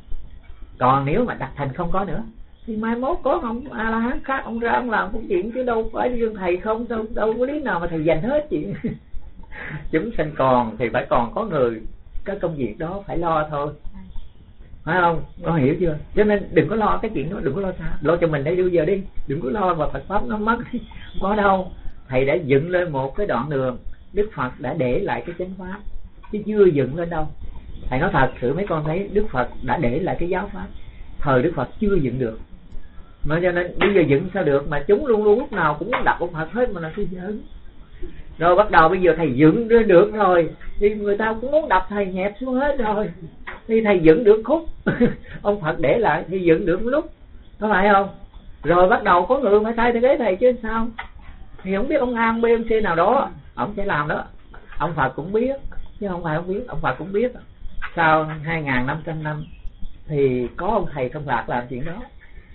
Còn nếu mà đặt thành không có nữa thì mai mốt có ông A La Hán khác ông ra ông làm công chuyện, chứ đâu phải riêng thầy không, đâu có lý nào mà thầy dành hết chuyện. Chúng sanh còn thì phải còn có người cái công việc đó phải lo thôi, phải không? Con hiểu chưa? Cho nên đừng có lo cái chuyện đó, đừng có lo xa, lo cho mình đây bây giờ đi, đừng có lo mà Phật pháp nó mất. Có đâu, thầy đã dựng lên một cái đoạn đường, Đức Phật đã để lại cái chánh pháp chứ chưa dựng lên đâu. Thầy nói thật sự mấy con thấy Đức Phật đã để lại cái giáo pháp, thời Đức Phật chưa dựng được. Mà cho nên bây giờ dựng sao được, mà chúng luôn lúc nào cũng đập ông Phật hết mà là cái giỡn. Rồi bắt đầu bây giờ thầy dựng ra được rồi thì người ta cũng muốn đập thầy nhẹp xuống hết rồi, thì thầy dựng được khúc ông Phật để lại thì dựng được lúc, có phải không? Rồi bắt đầu có người phải thay thế ghế thầy chứ sao, thì không biết ông A, ông B, ông C nào đó ông sẽ làm đó. Ông Phật cũng biết chứ không phải không biết, ông Phật cũng biết sau 2.500 năm thì có ông thầy Thông Lạc làm chuyện đó.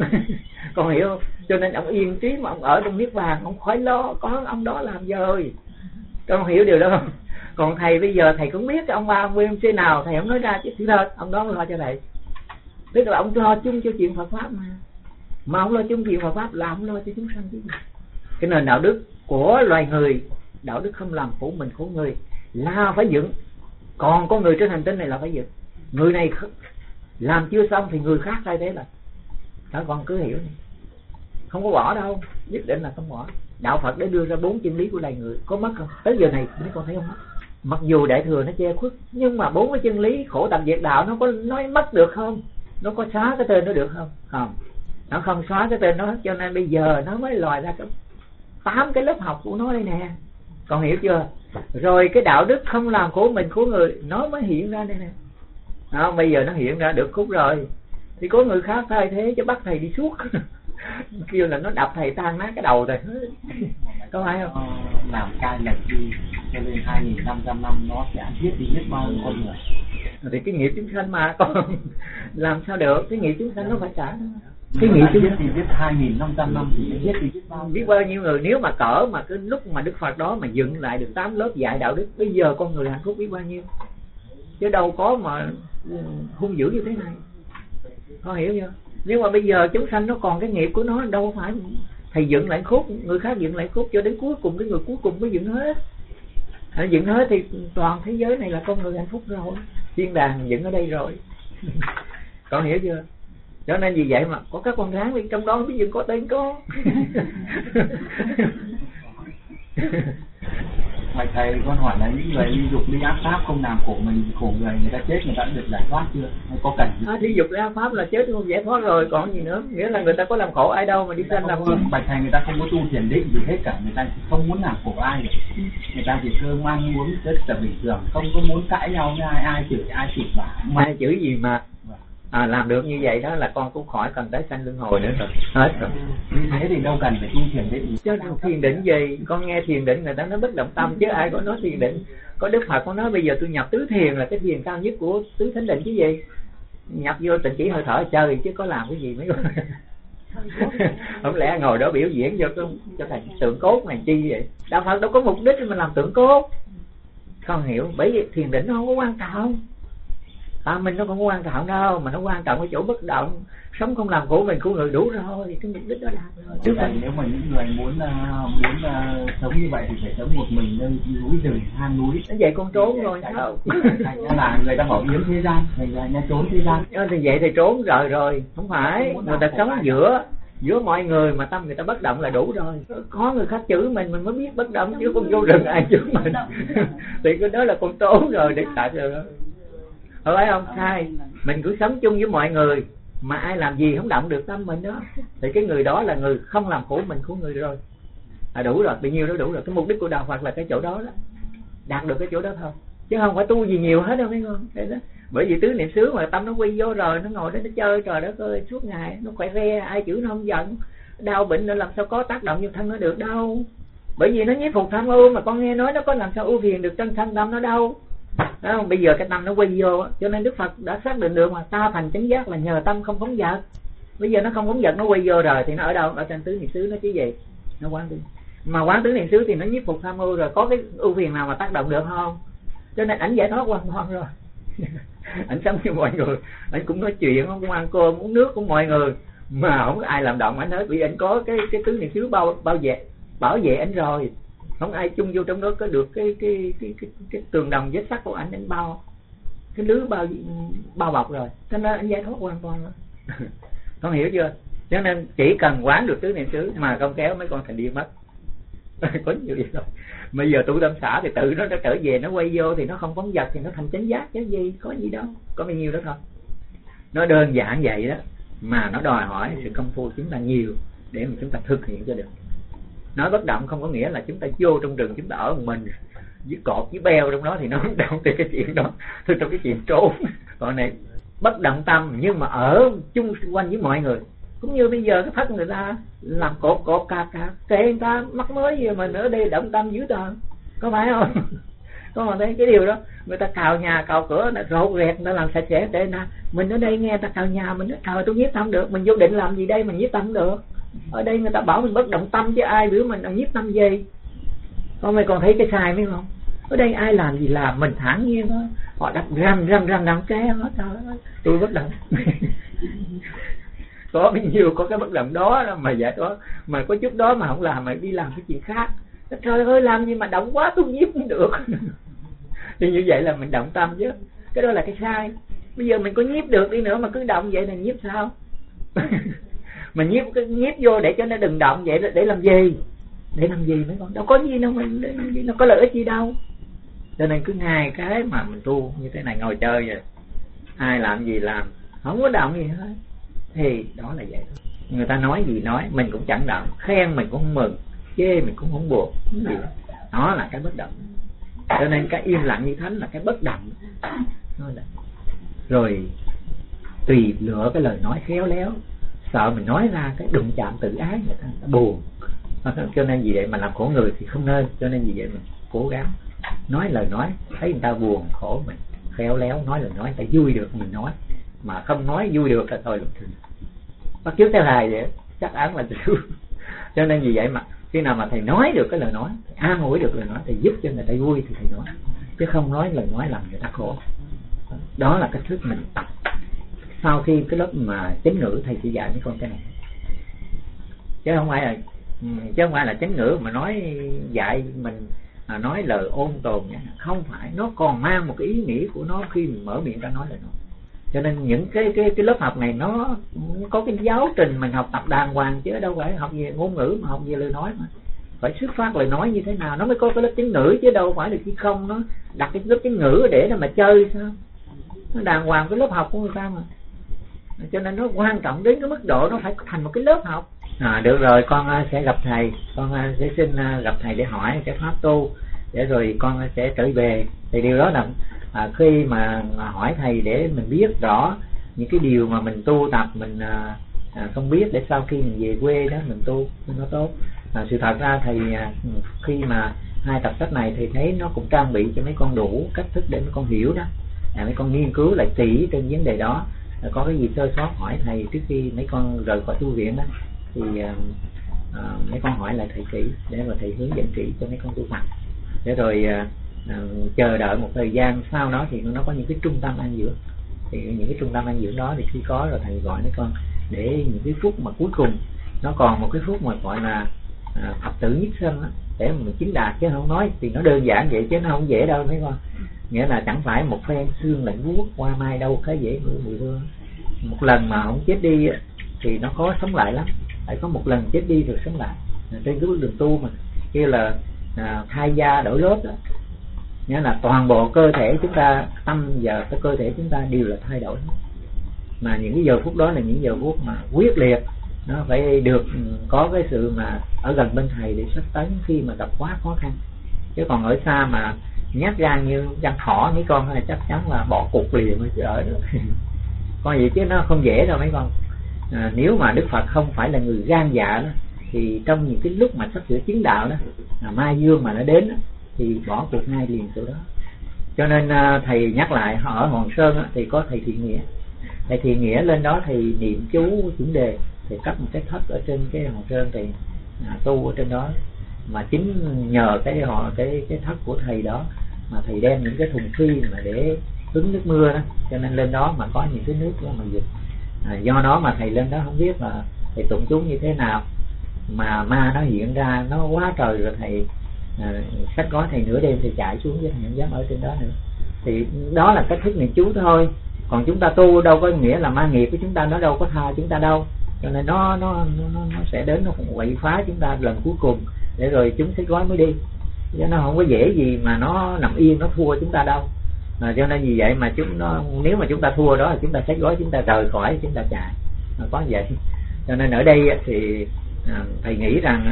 Con hiểu không? Cho nên ông yên trí mà ông ở trong niết bàn, ông khỏi lo, có ông đó làm rồi. Con hiểu điều đó không? Còn thầy bây giờ thầy cũng biết cái ông A, ông B, ông C nào thầy không nói ra chứ thôi, ông đó lo cho thầy. Tức là ông lo chung cho chuyện Phật pháp mà ông lo chung chuyện Phật pháp là ông lo cho chúng sanh chứ. Cái nền đạo đức của loài người, đạo đức không làm khổ mình khổ người là phải dựng. Còn có người trên hành tinh này là phải dựng. Người này làm chưa xong thì người khác thay thế là. Đó, con cứ hiểu đi. Không có bỏ đâu, nhất định là không bỏ. Đạo Phật đã đưa ra 4 chân lý của loài người, có mất không? Tới giờ này mấy con thấy không mất. Mặc dù Đại Thừa nó che khuất, nhưng mà 4 cái chân lý khổ tập diệt đạo nó có nói mất được không? Nó có xóa cái tên nó được không? Không. Nó không xóa cái tên nó, cho nên bây giờ nó mới lòi ra 8 cái lớp học của nó đây nè. Con hiểu chưa? Rồi cái đạo đức không làm khổ mình khổ người nó mới hiện ra đây nè. Không, bây giờ nó hiện ra được khúc rồi thì có người khác thay thế chứ bắt thầy đi suốt. Kêu là nó đập thầy tan nát cái đầu rồi. Có phải không? Làm cai lần đi cho nên 2.500 năm nó sẽ giết đi biết bao nhiêu con người. Thì cái nghiệp chúng sanh mà con làm sao được, cái nghiệp chúng sanh nó phải trả. Cái nghiệp chúng sanh thì giết 2.500 năm thì giết đi biết bao nhiêu người. Nếu mà cỡ mà cái lúc mà Đức Phật đó mà dựng lại được 8 lớp dạy đạo đức, bây giờ con người hạnh phúc biết bao nhiêu. Chứ đâu có mà hung dữ như thế này. Có hiểu chưa? Nhưng mà bây giờ chúng sanh nó còn cái nghiệp của nó, đâu phải thầy dựng lại khúc, người khác dựng lại khúc cho đến cuối cùng, cái người cuối cùng mới dựng hết. Dựng hết thì toàn thế giới này là con người hạnh phúc rồi. Thiên đàng dựng ở đây rồi. Con hiểu chưa? Cho nên vì vậy mà có các con ráng đi, trong đó ví dụ có tên có. Thầy con hỏi là những người ly dục ly ác pháp không làm khổ mình khổ người ta chết người ta được giải thoát chưa? Hay có cần? Ly dục ly ác pháp là chết không giải thoát rồi, còn gì nữa? Nghĩa là người ta có làm khổ ai đâu mà đi sanh làm không? Bạch thầy, người ta không có tu thiền định gì hết cả, người ta không muốn làm khổ ai cả. Người ta chỉ cơm ăn uống rất là bình thường, không có muốn cãi nhau với ai chửi ai chửi mà. Ai chửi gì mà làm được như vậy đó là con cũng khỏi cần tái sanh luân hồi nữa rồi, hết rồi. Như thế thì đâu cần phải tu thiền định. Chứ thiền định gì? Con nghe thiền định người ta nói bất động tâm chứ ai có nói thiền định. Có Đức Phật có nói bây giờ tôi nhập tứ thiền là cái thiền cao nhất của tứ thánh định chứ gì. Nhập vô tịnh chỉ hơi thở chơi chứ có làm cái gì mấy con. Không lẽ ngồi đó biểu diễn cho thành tượng cốt này chi vậy? Đạo Phật đâu có mục đích mà làm tượng cốt. Con hiểu, bởi vì thiền định nó không có quan trọng. Mình nó không quan trọng đâu, mà nó quan trọng cái chỗ bất động, sống không làm khổ mình khổ người đủ rồi, cái mục đích đó đạt rồi. Chứ vậy nếu mà những người muốn sống như vậy thì phải sống một mình nơi núi rừng hang núi. Nó vậy con trốn rồi sao? Thành ra là người ta bảo yếm thế gian, thành ra nha trốn thế gian. Thì vậy thì trốn rồi, không phải người ta sống giữa mọi người mà tâm người ta bất động là đủ rồi. Có người khác chửi mình mới biết bất động, chứ con vô rừng ai chửi mình thì cái đó là con trốn rồi để tại rồi đó. Phải không? Sai. Mình cứ sống chung với mọi người mà ai làm gì không động được tâm mình đó thì cái người đó là người không làm khổ mình khổ người rồi. Đủ rồi, bấy nhiêu đó đủ rồi. Cái mục đích của đạo Phật là cái chỗ đó đó. Đạt được cái chỗ đó thôi. Chứ không phải tu gì nhiều hết đâu mấy con. Thế đó. Bởi vì tứ niệm xứ mà tâm nó quy vô rồi, nó ngồi đó nó chơi trời đất ơi suốt ngày, nó khỏe re, ai chữ nó không giận. Đau bệnh nó làm sao có tác động vô thân nó được đâu. Bởi vì nó nhiếp phục tham ưu, mà con nghe nói nó có làm sao ưu phiền được trong thân tâm nó đâu. Đó không? Bây giờ cái tâm nó quy vô, cho nên Đức Phật đã xác định được mà ta thành chánh giác là nhờ tâm không phóng dật. Bây giờ nó không phóng dật, nó quy vô rồi thì nó ở đâu? Ở trên tứ niệm xứ nó chứ gì? Nó quán tứ. Mà quán tứ niệm xứ thì nó nhiếp phục tham ưu rồi, có cái ưu phiền nào mà tác động được không? Cho nên ảnh giải thoát hoàn toàn rồi. Ảnh sống như mọi người, ảnh cũng nói chuyện, cũng ăn cơm uống nước của mọi người, mà không có ai làm động ảnh hết, vì ảnh có cái tứ niệm xứ bảo vệ ảnh rồi. Không ai chung vô trong đó có được cái tường đồng vết sắt của ảnh bao cái lưới bao bọc rồi, cho nên ảnh giải thoát hoàn toàn rồi. Con hiểu chưa? Cho nên chỉ cần quán được tứ niệm xứ mà không kéo mấy con thành điên mất. Có nhiều điều đâu. Bây giờ tu tâm xã thì tự nó trở về, nó quay vô thì nó không phóng dật thì nó thành chánh giác chứ gì, có gì đâu, có bao nhiêu đó thôi. Nó đơn giản vậy đó, mà nó đòi hỏi sự công phu chúng ta nhiều để mà chúng ta thực hiện cho được. Nói bất động không có nghĩa là chúng ta vô trong rừng, chúng ta ở một mình với cọp với beo trong đó thì nó không động từ cái chuyện đó, từ trong cái chuyện trốn. Còn này bất động tâm nhưng mà ở chung quanh với mọi người. Cũng như bây giờ cái thất người ta làm cột cà kệ người ta mắc mới gì mà ở đây động tâm dữ tợn, có phải không? Có mà thấy cái điều đó, người ta cào nhà cào cửa, rột rẹt, người ta làm sạch sẽ để mình ở đây nghe người ta cào nhà mình nói trời tôi nhiếp tâm được, mình vô định làm gì đây mình nhiếp tâm được. Ở đây người ta bảo mình bất động tâm chứ ai biểu mình nhiếp tâm gì. Con mày còn thấy cái sai mấy không? Ở đây ai làm gì làm, mình thản nhiên thôi. Họ đặt rầm cái hết, trời ơi tôi bất động. Có bao nhiêu có cái bất động đó mà giải thoát, mà có chút đó mà không làm mà đi làm cái chuyện khác. Trời ơi làm gì mà động quá tôi nhiếp không được. Thì như vậy là mình động tâm chứ, cái đó là cái sai. Bây giờ mình có nhiếp được đi nữa mà cứ động vậy là nhiếp sao? Mình nhiếp vô để cho nó đừng động vậy, để làm gì? Để làm gì mấy con? Đâu có gì đâu, mình nó có lợi ích gì đâu. Cho nên cứ ngày cái mà mình tu như thế này ngồi chơi vậy, ai làm gì làm, không có động gì hết, thì đó là vậy. Người ta nói gì nói, mình cũng chẳng động, khen mình cũng không mừng, chê mình cũng không buồn. Đó là cái bất động. Cho nên cái im lặng như thánh là cái bất động. Rồi tùy lựa cái lời nói khéo léo, sợ mình nói ra cái đụng chạm tự ái người ta buồn. Cho nên vì vậy mà làm khổ người thì không nên. Cho nên vì vậy mình cố gắng nói lời nói thấy người ta buồn khổ, mình khéo léo nói lời nói người ta vui được mình nói, mà không nói vui được là thôi. Bắt chước theo hài vậy chắc án là chịu. Cho nên vì vậy mà khi nào mà thầy nói được cái lời nói, an ủi được lời nói thì giúp cho người ta vui thì thầy nói, chứ không nói lời nói làm người ta khổ. Đó là cách thức mình tập. Sau khi cái lớp mà chánh ngữ thầy chỉ dạy mấy con cái này, chứ không phải là chánh ngữ mà nói dạy mình nói lời ôn tồn nhé. Không phải, nó còn mang một cái ý nghĩa của nó khi mình mở miệng ra nói lời nói. Cho nên những cái lớp học này nó có cái giáo trình mình học tập đàng hoàng, chứ đâu phải học về ngôn ngữ mà học về lời nói, mà phải xuất phát lời nói như thế nào nó mới có cái lớp chánh ngữ, chứ đâu phải là khi không nó đặt cái lớp chánh ngữ để mà chơi sao. Nó đàng hoàng cái lớp học của người ta mà. Cho nên nó quan trọng đến cái mức độ nó phải thành một cái lớp học. Được rồi, con sẽ gặp thầy, con sẽ xin gặp thầy để hỏi cái pháp tu, để rồi con sẽ trở về. Thì điều đó là khi mà hỏi thầy để mình biết rõ những cái điều mà mình tu tập mình không biết, để sau khi mình về quê đó mình tu nó tốt. Sự thật ra thầy khi mà 2 tập sách này thì thấy nó cũng trang bị cho mấy con đủ cách thức để mấy con hiểu đó. Mấy con nghiên cứu lại kỹ trên vấn đề đó, có cái gì sơ sót hỏi thầy trước khi mấy con rời khỏi tu viện đó, thì mấy con hỏi lại thầy kỹ để mà thầy hướng dẫn kỹ cho mấy con tu tập. Để rồi chờ đợi một thời gian sau đó thì nó có những cái trung tâm ăn dưỡng. Thì những cái trung tâm ăn dưỡng đó thì khi có rồi thầy gọi mấy con để những cái phút mà cuối cùng nó còn một cái phút mà gọi là thập tử nhất sinh đó, để mà mình chứng đạt. Chứ không nói thì nó đơn giản vậy chứ nó không dễ đâu mấy con. Nghĩa là chẳng phải một phen xương lạnh buốt qua mai đâu cái dễ mười hương. Một lần mà không chết đi thì nó khó sống lại lắm, phải có một lần chết đi rồi sống lại. Trên cái đường tu mà kia là thay da đổi lớp đó, nghĩa là toàn bộ cơ thể chúng ta, tâm và cái cơ thể chúng ta đều là thay đổi. Mà những cái giờ phút đó là những giờ phút mà quyết liệt, nó phải được có cái sự mà ở gần bên thầy để sách tấn khi mà gặp quá khó khăn. Chứ còn ở xa mà nhát gan như răng thỏ mấy con này chắc chắn là bỏ cuộc liền mới ở đó. Coi vậy chứ nó không dễ đâu mấy con. Nếu mà Đức Phật không phải là người gan dạ đó, thì trong những cái lúc mà sắp sửa chứng đạo đó, ma dương mà nó đến đó, thì bỏ cuộc ngay liền chỗ đó. Cho nên thầy nhắc lại, ở Hòn Sơn đó, thì có thầy Thiện Nghĩa. Thầy Thiện Nghĩa lên đó thì niệm chú chuẩn đề, thì cắt một cái thất ở trên cái Hòn Sơn, thì tu ở trên đó. Mà chính nhờ cái thất của thầy đó mà thầy đem những cái thùng phi mà để hứng nước mưa đó, cho nên lên đó mà có những cái nước đó mà dịch. Do đó mà thầy lên đó không biết là thầy tụng chú như thế nào mà ma nó hiện ra nó quá trời, rồi thầy sách gói thầy nửa đêm thì chạy xuống chứ thầy không dám ở trên đó nữa. Thì đó là cách thức niệm chú thôi. Còn chúng ta tu đâu có nghĩa là ma nghiệp của chúng ta nó đâu có tha chúng ta đâu, cho nên nó sẽ đến, nó quậy phá chúng ta lần cuối cùng để rồi chúng sách gói mới đi, chứ nó không có dễ gì mà nó nằm yên nó thua chúng ta đâu. Cho nên vì vậy mà nếu mà chúng ta thua đó là chúng ta sách gói, chúng ta rời khỏi, chúng ta chạy, có vậy. Cho nên ở đây thì thầy nghĩ rằng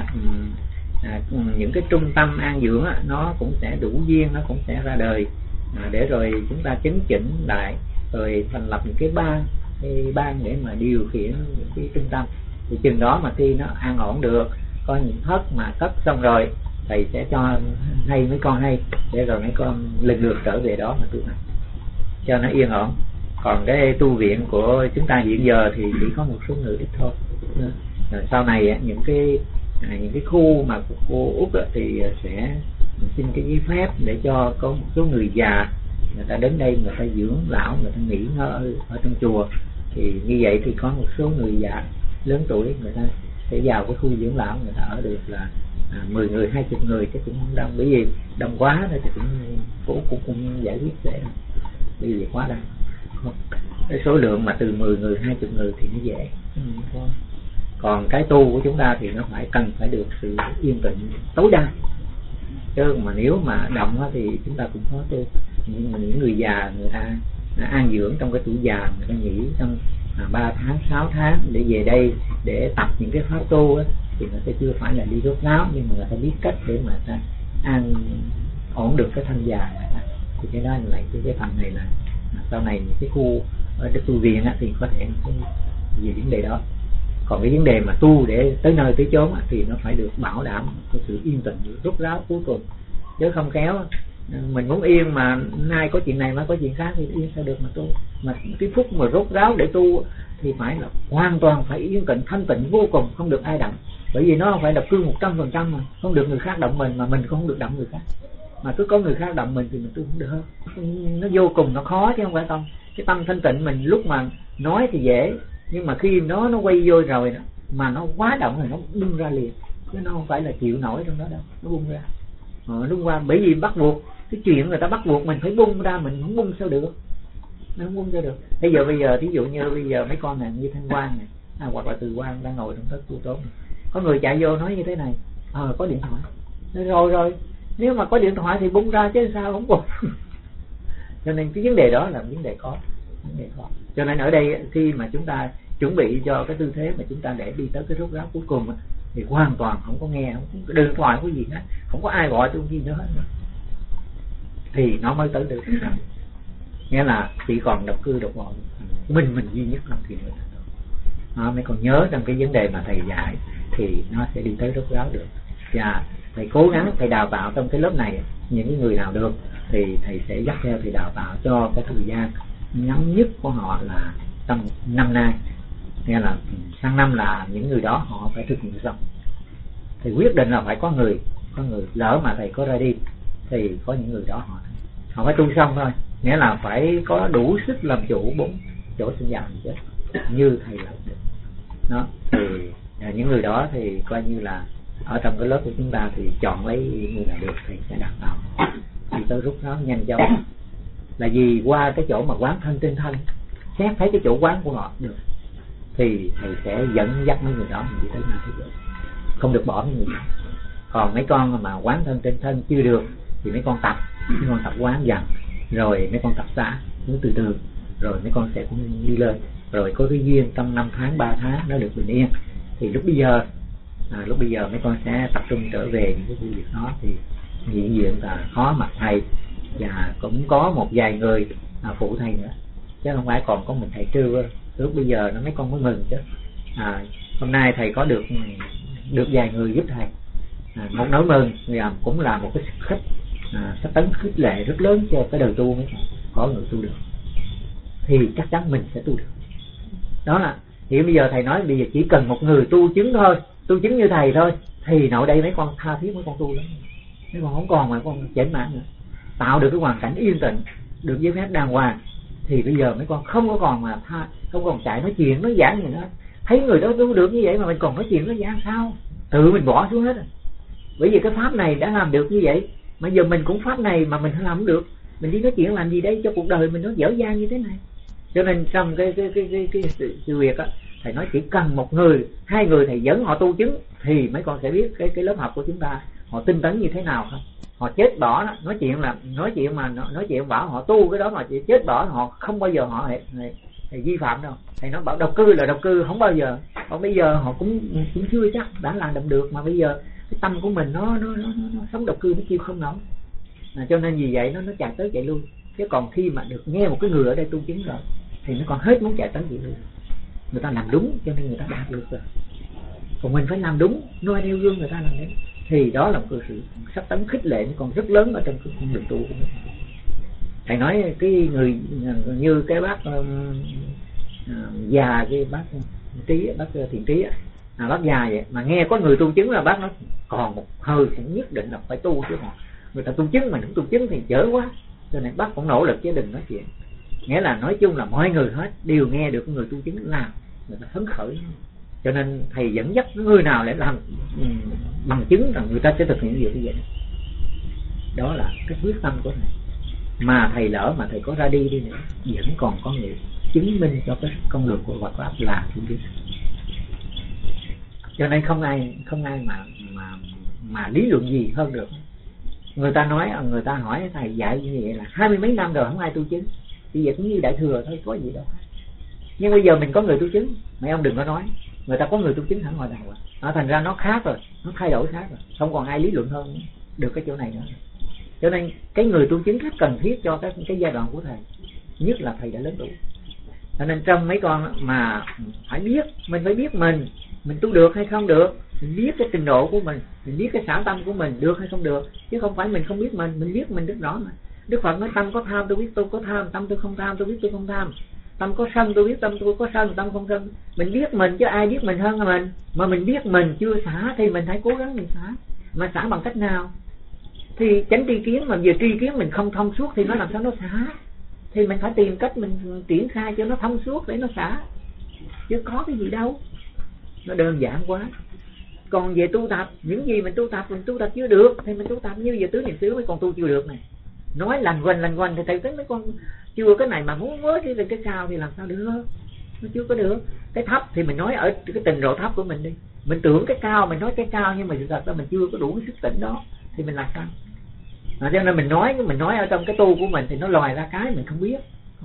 những cái trung tâm an dưỡng nó cũng sẽ đủ duyên, nó cũng sẽ ra đời, để rồi chúng ta chấn chỉnh lại, rồi thành lập những cái ban để mà điều khiển những cái trung tâm. Thì chừng đó mà khi nó an ổn được, có những thất mà cất xong rồi, thầy sẽ cho hay mấy con hay, để rồi mấy con lần lượt trở về đó mà tu hành cho nó yên ổn. Còn cái tu viện của chúng ta hiện giờ thì chỉ có một số người ít thôi. Rồi sau này những cái khu mà của cô Út thì sẽ xin cái giấy phép để cho có một số người già người ta đến đây, người ta dưỡng lão, người ta nghỉ ngơi ở trong chùa. Thì như vậy thì có một số người già lớn tuổi người ta sẽ vào cái khu dưỡng lão, người ta ở được là 10 người 20 người chứ cũng không đông, bởi vì đông quá thì cũng giải quyết dễ, bởi vì quá đông. Cái số lượng mà từ 10 người 20 người thì nó dễ. Còn cái tu của chúng ta thì nó cần phải được sự yên tĩnh tối đa, chứ mà nếu mà động thì chúng ta cũng khó tu. Nhưng mà những người già người ta an dưỡng trong cái tuổi già, người ta nghỉ trong 3 tháng 6 tháng để về đây để tập những cái pháp tu thì người ta chưa phải là đi rốt ráo, nhưng mà người ta biết cách để mà ta an ổn được cái thân già. Thì cái đó là cái phần này là sau này những cái khu ở cái tu viện thì có thể về vấn đề đó. Còn cái vấn đề mà tu để tới nơi tới chốn thì nó phải được bảo đảm cái sự yên tĩnh rốt ráo cuối cùng, chứ không kéo mình muốn yên mà nay có chuyện này mà có chuyện khác thì yên sao được mà tu. Mà cái phút mà rốt ráo để tu thì phải là hoàn toàn phải yên tĩnh thanh tịnh vô cùng, không được ai động, bởi vì nó không phải là cương 100% mà không được người khác động mình, mà mình cũng không được động người khác. Mà cứ có người khác động mình thì mình tu không được hơn, nó vô cùng nó khó chứ không phải không. Cái tâm thanh tịnh mình lúc mà nói thì dễ, nhưng mà khi nó quay vô rồi đó, mà nó quá động thì nó bung ra liền, chứ nó không phải là chịu nổi trong đó đâu, nó bung ra. Đúng qua, bởi vì bắt buộc cái chuyện người ta bắt buộc mình phải bung ra, mình không bung sao được, nó không bung sao được. Bây giờ thí dụ như bây giờ mấy con này như Thanh Quang này, hoặc là Từ Quang đang ngồi trong thất tu tốt, có người chạy vô nói như thế này, có điện thoại, rồi nếu mà có điện thoại thì bung ra chứ sao không bung. Cho nên cái vấn đề đó là vấn đề khó. Cho nên ở đây khi mà chúng ta chuẩn bị cho cái tư thế mà chúng ta để đi tới cái rốt ráo cuối cùng thì hoàn toàn không có nghe, không có điện thoại có gì hết, không có ai gọi tôi gì nữa hết, thì nó mới tới được. Nghĩa là chỉ còn độc cư độc ngộ, mình duy nhất trong thiền định. Mấy con nhớ trong cái vấn đề mà thầy dạy thì nó sẽ đi tới rốt ráo được. Và thầy cố gắng thầy đào tạo trong cái lớp này những người nào được thì thầy sẽ dắt theo thầy đào tạo cho cái thời gian ngắn nhất của họ là trong năm nay. Nghĩa là sang năm là những người đó họ phải thực hiện xong. Thầy quyết định là phải có người lỡ mà thầy có ra đi thì có những người đó họ phải tu xong thôi. Nghĩa là phải có đủ sức làm chủ 4 chỗ sinh giàu chết như thầy làm được đó. Thì những người đó thì coi như là ở trong cái lớp của chúng ta thì chọn lấy người nào được thầy sẽ đào tạo thì tới rút nó nhanh chóng. Là vì qua cái chỗ mà quán thân trên thân, xét thấy cái chỗ quán của họ được thì thầy sẽ dẫn dắt mấy người đó mình đi tới nào thì được, không được bỏ mấy người đó. Còn mấy con mà quán thân trên thân chưa được thì mấy con tập quán dần, rồi mấy con tập xả nó từ từ, rồi mấy con sẽ đi lên, rồi có cái duyên trong 5 tháng 3 tháng nó được bình yên thì lúc bây giờ mấy con sẽ tập trung trở về những cái vụ việc đó. Thì hiện diện là khó mặt thầy Và cũng có một vài người phụ thầy nữa, chứ không phải còn có mình thầy Trưa. Lúc bây giờ nó mấy con mới mừng chứ. Hôm nay thầy có được vài người giúp thầy, một nỗi mừng, cũng là một cái khích sách tấn khích lệ rất lớn cho cái đời tu. Mấy có người tu được thì chắc chắn mình sẽ tu được. Đó là thì bây giờ thầy nói bây giờ chỉ cần một người tu chứng thôi, tu chứng như thầy thôi, thì nội đây mấy con tha thiết, mấy con tu lắm. Mấy con không còn mà con chểnh mãn nữa, tạo được cái hoàn cảnh yên tĩnh, được giấy phép đàng hoàng, thì bây giờ mấy con không có còn mà không còn chạy nói chuyện nói giảng gì nữa. Thấy người đó tu được như vậy mà mình còn nói chuyện nói giảng sao? Tự mình bỏ xuống hết. Bởi vì cái pháp này đã làm được như vậy, mà giờ mình cũng pháp này mà mình không làm được, mình đi nói chuyện làm gì đây cho cuộc đời mình nó dở dang như thế này. Cho nên trong cái sự việc á, thầy nói chỉ cần một người, hai người thầy dẫn họ tu chứng thì mấy con sẽ biết cái lớp học của chúng ta họ tinh tấn như thế nào không. Họ chết bỏ đó, nói chuyện bảo họ tu cái đó mà chỉ chết bỏ, họ không bao giờ họ vi phạm đâu. Thầy nói bảo độc cư là độc cư không bao giờ. Còn bây giờ họ cũng chưa chắc đã làm đậm được, mà bây giờ cái tâm của mình nó sống độc cư nó chịu không nổi. Cho nên vì vậy nó chạy tới chạy lui. Chứ còn khi mà được nghe một cái người ở đây tu chứng rồi thì nó còn hết muốn chạy tới chạy lui. Người ta làm đúng cho nên người ta đạt được rồi. Còn mình phải làm đúng, noi theo gương người ta làm đấy, thì đó là một cái sự sách tấn khích lệ còn rất lớn ở trong cái con đường tu của mình. Thầy nói cái người như cái bác già, cái bác Trí, bác Thiện Trí bác già vậy mà nghe có người tu chứng là bác nói còn một hơi cũng nhất định là phải tu, chứ còn người ta tu chứng mình không tu chứng thì dở quá. Cho nên bác cũng nỗ lực chứ đừng nói chuyện. Nghĩa là nói chung là mọi người hết đều nghe được người tu chứng làm, người ta phấn khởi. Cho nên thầy dẫn dắt người nào để làm bằng chứng rằng người ta sẽ thực hiện điều như vậy. Đó là cái quyết tâm của thầy. Mà thầy lỡ mà thầy có ra đi nữa vẫn còn có người chứng minh cho cái con đường của Phật pháp là tu chứng. Cho nên không ai mà lý luận gì hơn được. Người ta hỏi thầy dạy như vậy là 20 mấy năm rồi không ai tu chứng, thì vậy cũng như Đại Thừa thôi, có gì đâu. Nhưng bây giờ mình có người tu chứng, mấy ông đừng có nói người ta có người tu chứng hẳn ngoài đầu rồi. Thành ra nó khác rồi, nó thay đổi khác rồi, không còn ai lý luận hơn được cái chỗ này nữa. Cho nên cái người tu chứng rất cần thiết cho cái giai đoạn của thầy, nhất là thầy đã lớn tuổi. Cho nên trong mấy con mà phải biết, mình phải biết mình tu được hay không được, mình biết cái trình độ của mình biết cái xả tâm của mình được hay không được, chứ không phải mình không biết mình biết mình rất rõ mà. Đức Phật nói tâm có tham tôi biết tôi có tham, tâm tôi không tham tôi biết tôi không tham, tâm có sân tôi biết tâm tôi có sân, tâm không sân. Mình biết mình chứ ai biết mình hơn mình. Mà mình biết mình chưa xả thì mình hãy cố gắng mình xả. Mà xả bằng cách nào? Thì chánh tri kiến, mà vừa tri kiến mình không thông suốt thì nó làm sao nó xả? Thì mình phải tìm cách mình triển khai cho nó thông suốt để nó xả, chứ có cái gì đâu. Nó đơn giản quá. Còn về tu tập, những gì mình tu tập chưa được thì mình tu tập như giờ tứ niệm xứ mấy con tu chưa được này. Nói lành quanh thì thầy tính mấy con chưa cái này mà muốn mới thì cái cao thì làm sao được? Nó chưa có được. Cái thấp thì mình nói ở cái trình độ thấp của mình đi. Mình tưởng cái cao, mình nói cái cao nhưng mà thực ra mình chưa có đủ cái sức tỉnh đó thì mình làm sao? Cho nên mình nói ở trong cái tu của mình thì nó lòi ra cái mình không biết.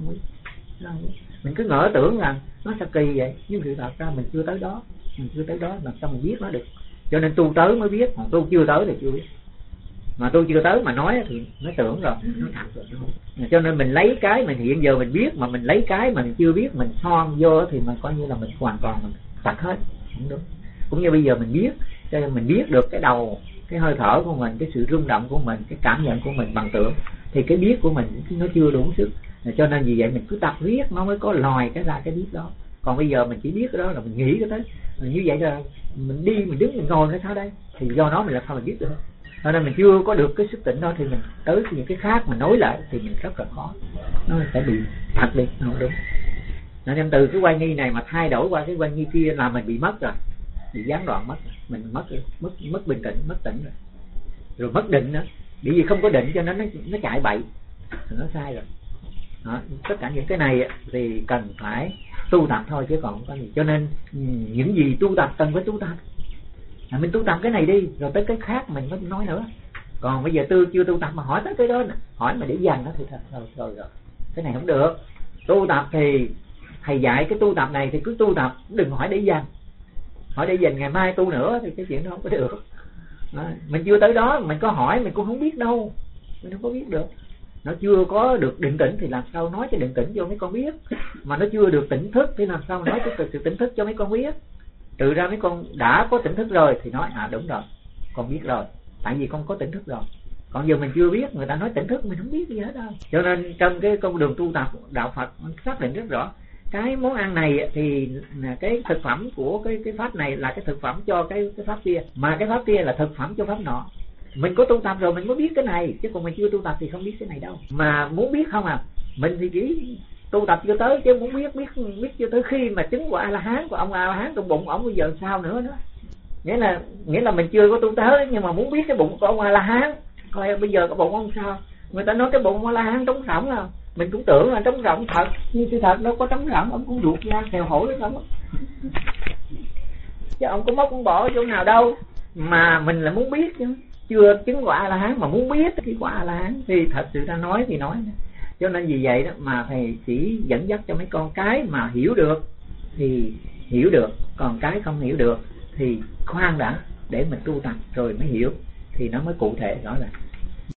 Mình cứ ngỡ tưởng rằng nó sẽ kỳ vậy, nhưng sự thật ra mình chưa tới đó, làm sao mình biết nó được. Cho nên tu tới mới biết, còn tu chưa tới thì chưa biết. Mà tu chưa tới mà nói thì nó tưởng rồi, nó thật rồi. Cho nên mình lấy cái mình hiện giờ mình biết, mà mình lấy cái mà mình chưa biết mình son vô thì mình coi như là mình hoàn toàn mình tạch hết, không đúng. Cũng như bây giờ mình biết, cho nên mình biết được cái đầu, cái hơi thở của mình, cái sự rung động của mình, cái cảm nhận của mình bằng tưởng, thì cái biết của mình nó chưa đủ sức. Cho nên vì vậy mình cứ tập viết nó mới có lòi cái ra cái biết đó. Còn bây giờ mình chỉ biết cái đó là mình nghĩ cái tới như vậy là mình đi mình đứng mình ngồi nó sao đây, thì do đó mình làm sao mình biết được. Cho nên mình chưa có được cái sức tỉnh đó thì mình tới những cái khác mà nối lại thì mình rất là khó, nó sẽ bị thật đi, không đúng. Nên từ cái quay nghi này mà thay đổi qua cái quay nghi kia là mình bị mất rồi, bị gián đoạn mất, mình mất bình tĩnh, mất tỉnh rồi mất định nữa. Bởi vì không có định cho nên nó chạy bậy thì nó sai rồi. Đó, tất cả những cái này thì cần phải tu tập thôi chứ còn không có gì. Cho nên những gì tu tập cần phải tu tập. Mình tu tập cái này đi rồi tới cái khác mình mới nói nữa. Còn bây giờ chưa tu tập mà hỏi tới cái đó nè, hỏi mà để dành nó thì thật rồi cái này không được. Tu tập thì thầy dạy cái tu tập này thì cứ tu tập, đừng hỏi để dành. Hỏi để dành ngày mai tu nữa thì cái chuyện đó không có được. Đó, mình chưa tới đó mình có hỏi mình cũng không biết đâu, mình không có biết được. nó chưa có được định tĩnh thì làm sao nói cái định tĩnh cho mấy con biết, mà nó chưa được tỉnh thức thì làm sao nói cái sự tỉnh thức cho mấy con biết. Trừ ra mấy con đã có tỉnh thức rồi thì nói đúng rồi, con biết rồi, tại vì con có tỉnh thức rồi. Còn giờ mình chưa biết, người ta nói tỉnh thức mình không biết gì hết đâu. Cho nên trong cái con đường tu tập đạo Phật xác định rất rõ, cái món ăn này thì cái thực phẩm của cái pháp này là cái thực phẩm cho cái pháp kia, mà cái pháp kia là thực phẩm cho pháp nọ. Mình có tu tập rồi mình mới biết cái này, chứ còn mình chưa tu tập thì không biết cái này đâu. Mà muốn biết không mình thì chỉ tu tập chưa tới, chứ muốn biết chưa tới khi mà chứng quả A-la-hán của ông A-la-hán trong bụng ông bây giờ sao nữa đó. Nghĩa là mình chưa có tu tới, nhưng mà muốn biết cái bụng của ông A-la-hán coi bây giờ cái bụng ông sao. Người ta nói cái bụng A-la-hán trống rỗng à, mình cũng tưởng là trống rỗng thật, nhưng sự thật đâu có trống rỗng, ông cũng ruột ra theo hổ đấy không, chứ ông có móc cũng bỏ chỗ nào đâu. Mà mình là muốn biết chứ, chưa chứng quả A-la-hán mà muốn biết cái quả A-la-hán thì thật sự ta nói thì nói. Cho nên vì vậy đó mà thầy chỉ dẫn dắt cho mấy con cái mà hiểu được thì hiểu được, còn cái không hiểu được thì khoan đã, để mình tu tập rồi mới hiểu thì nó mới cụ thể rõ ràng.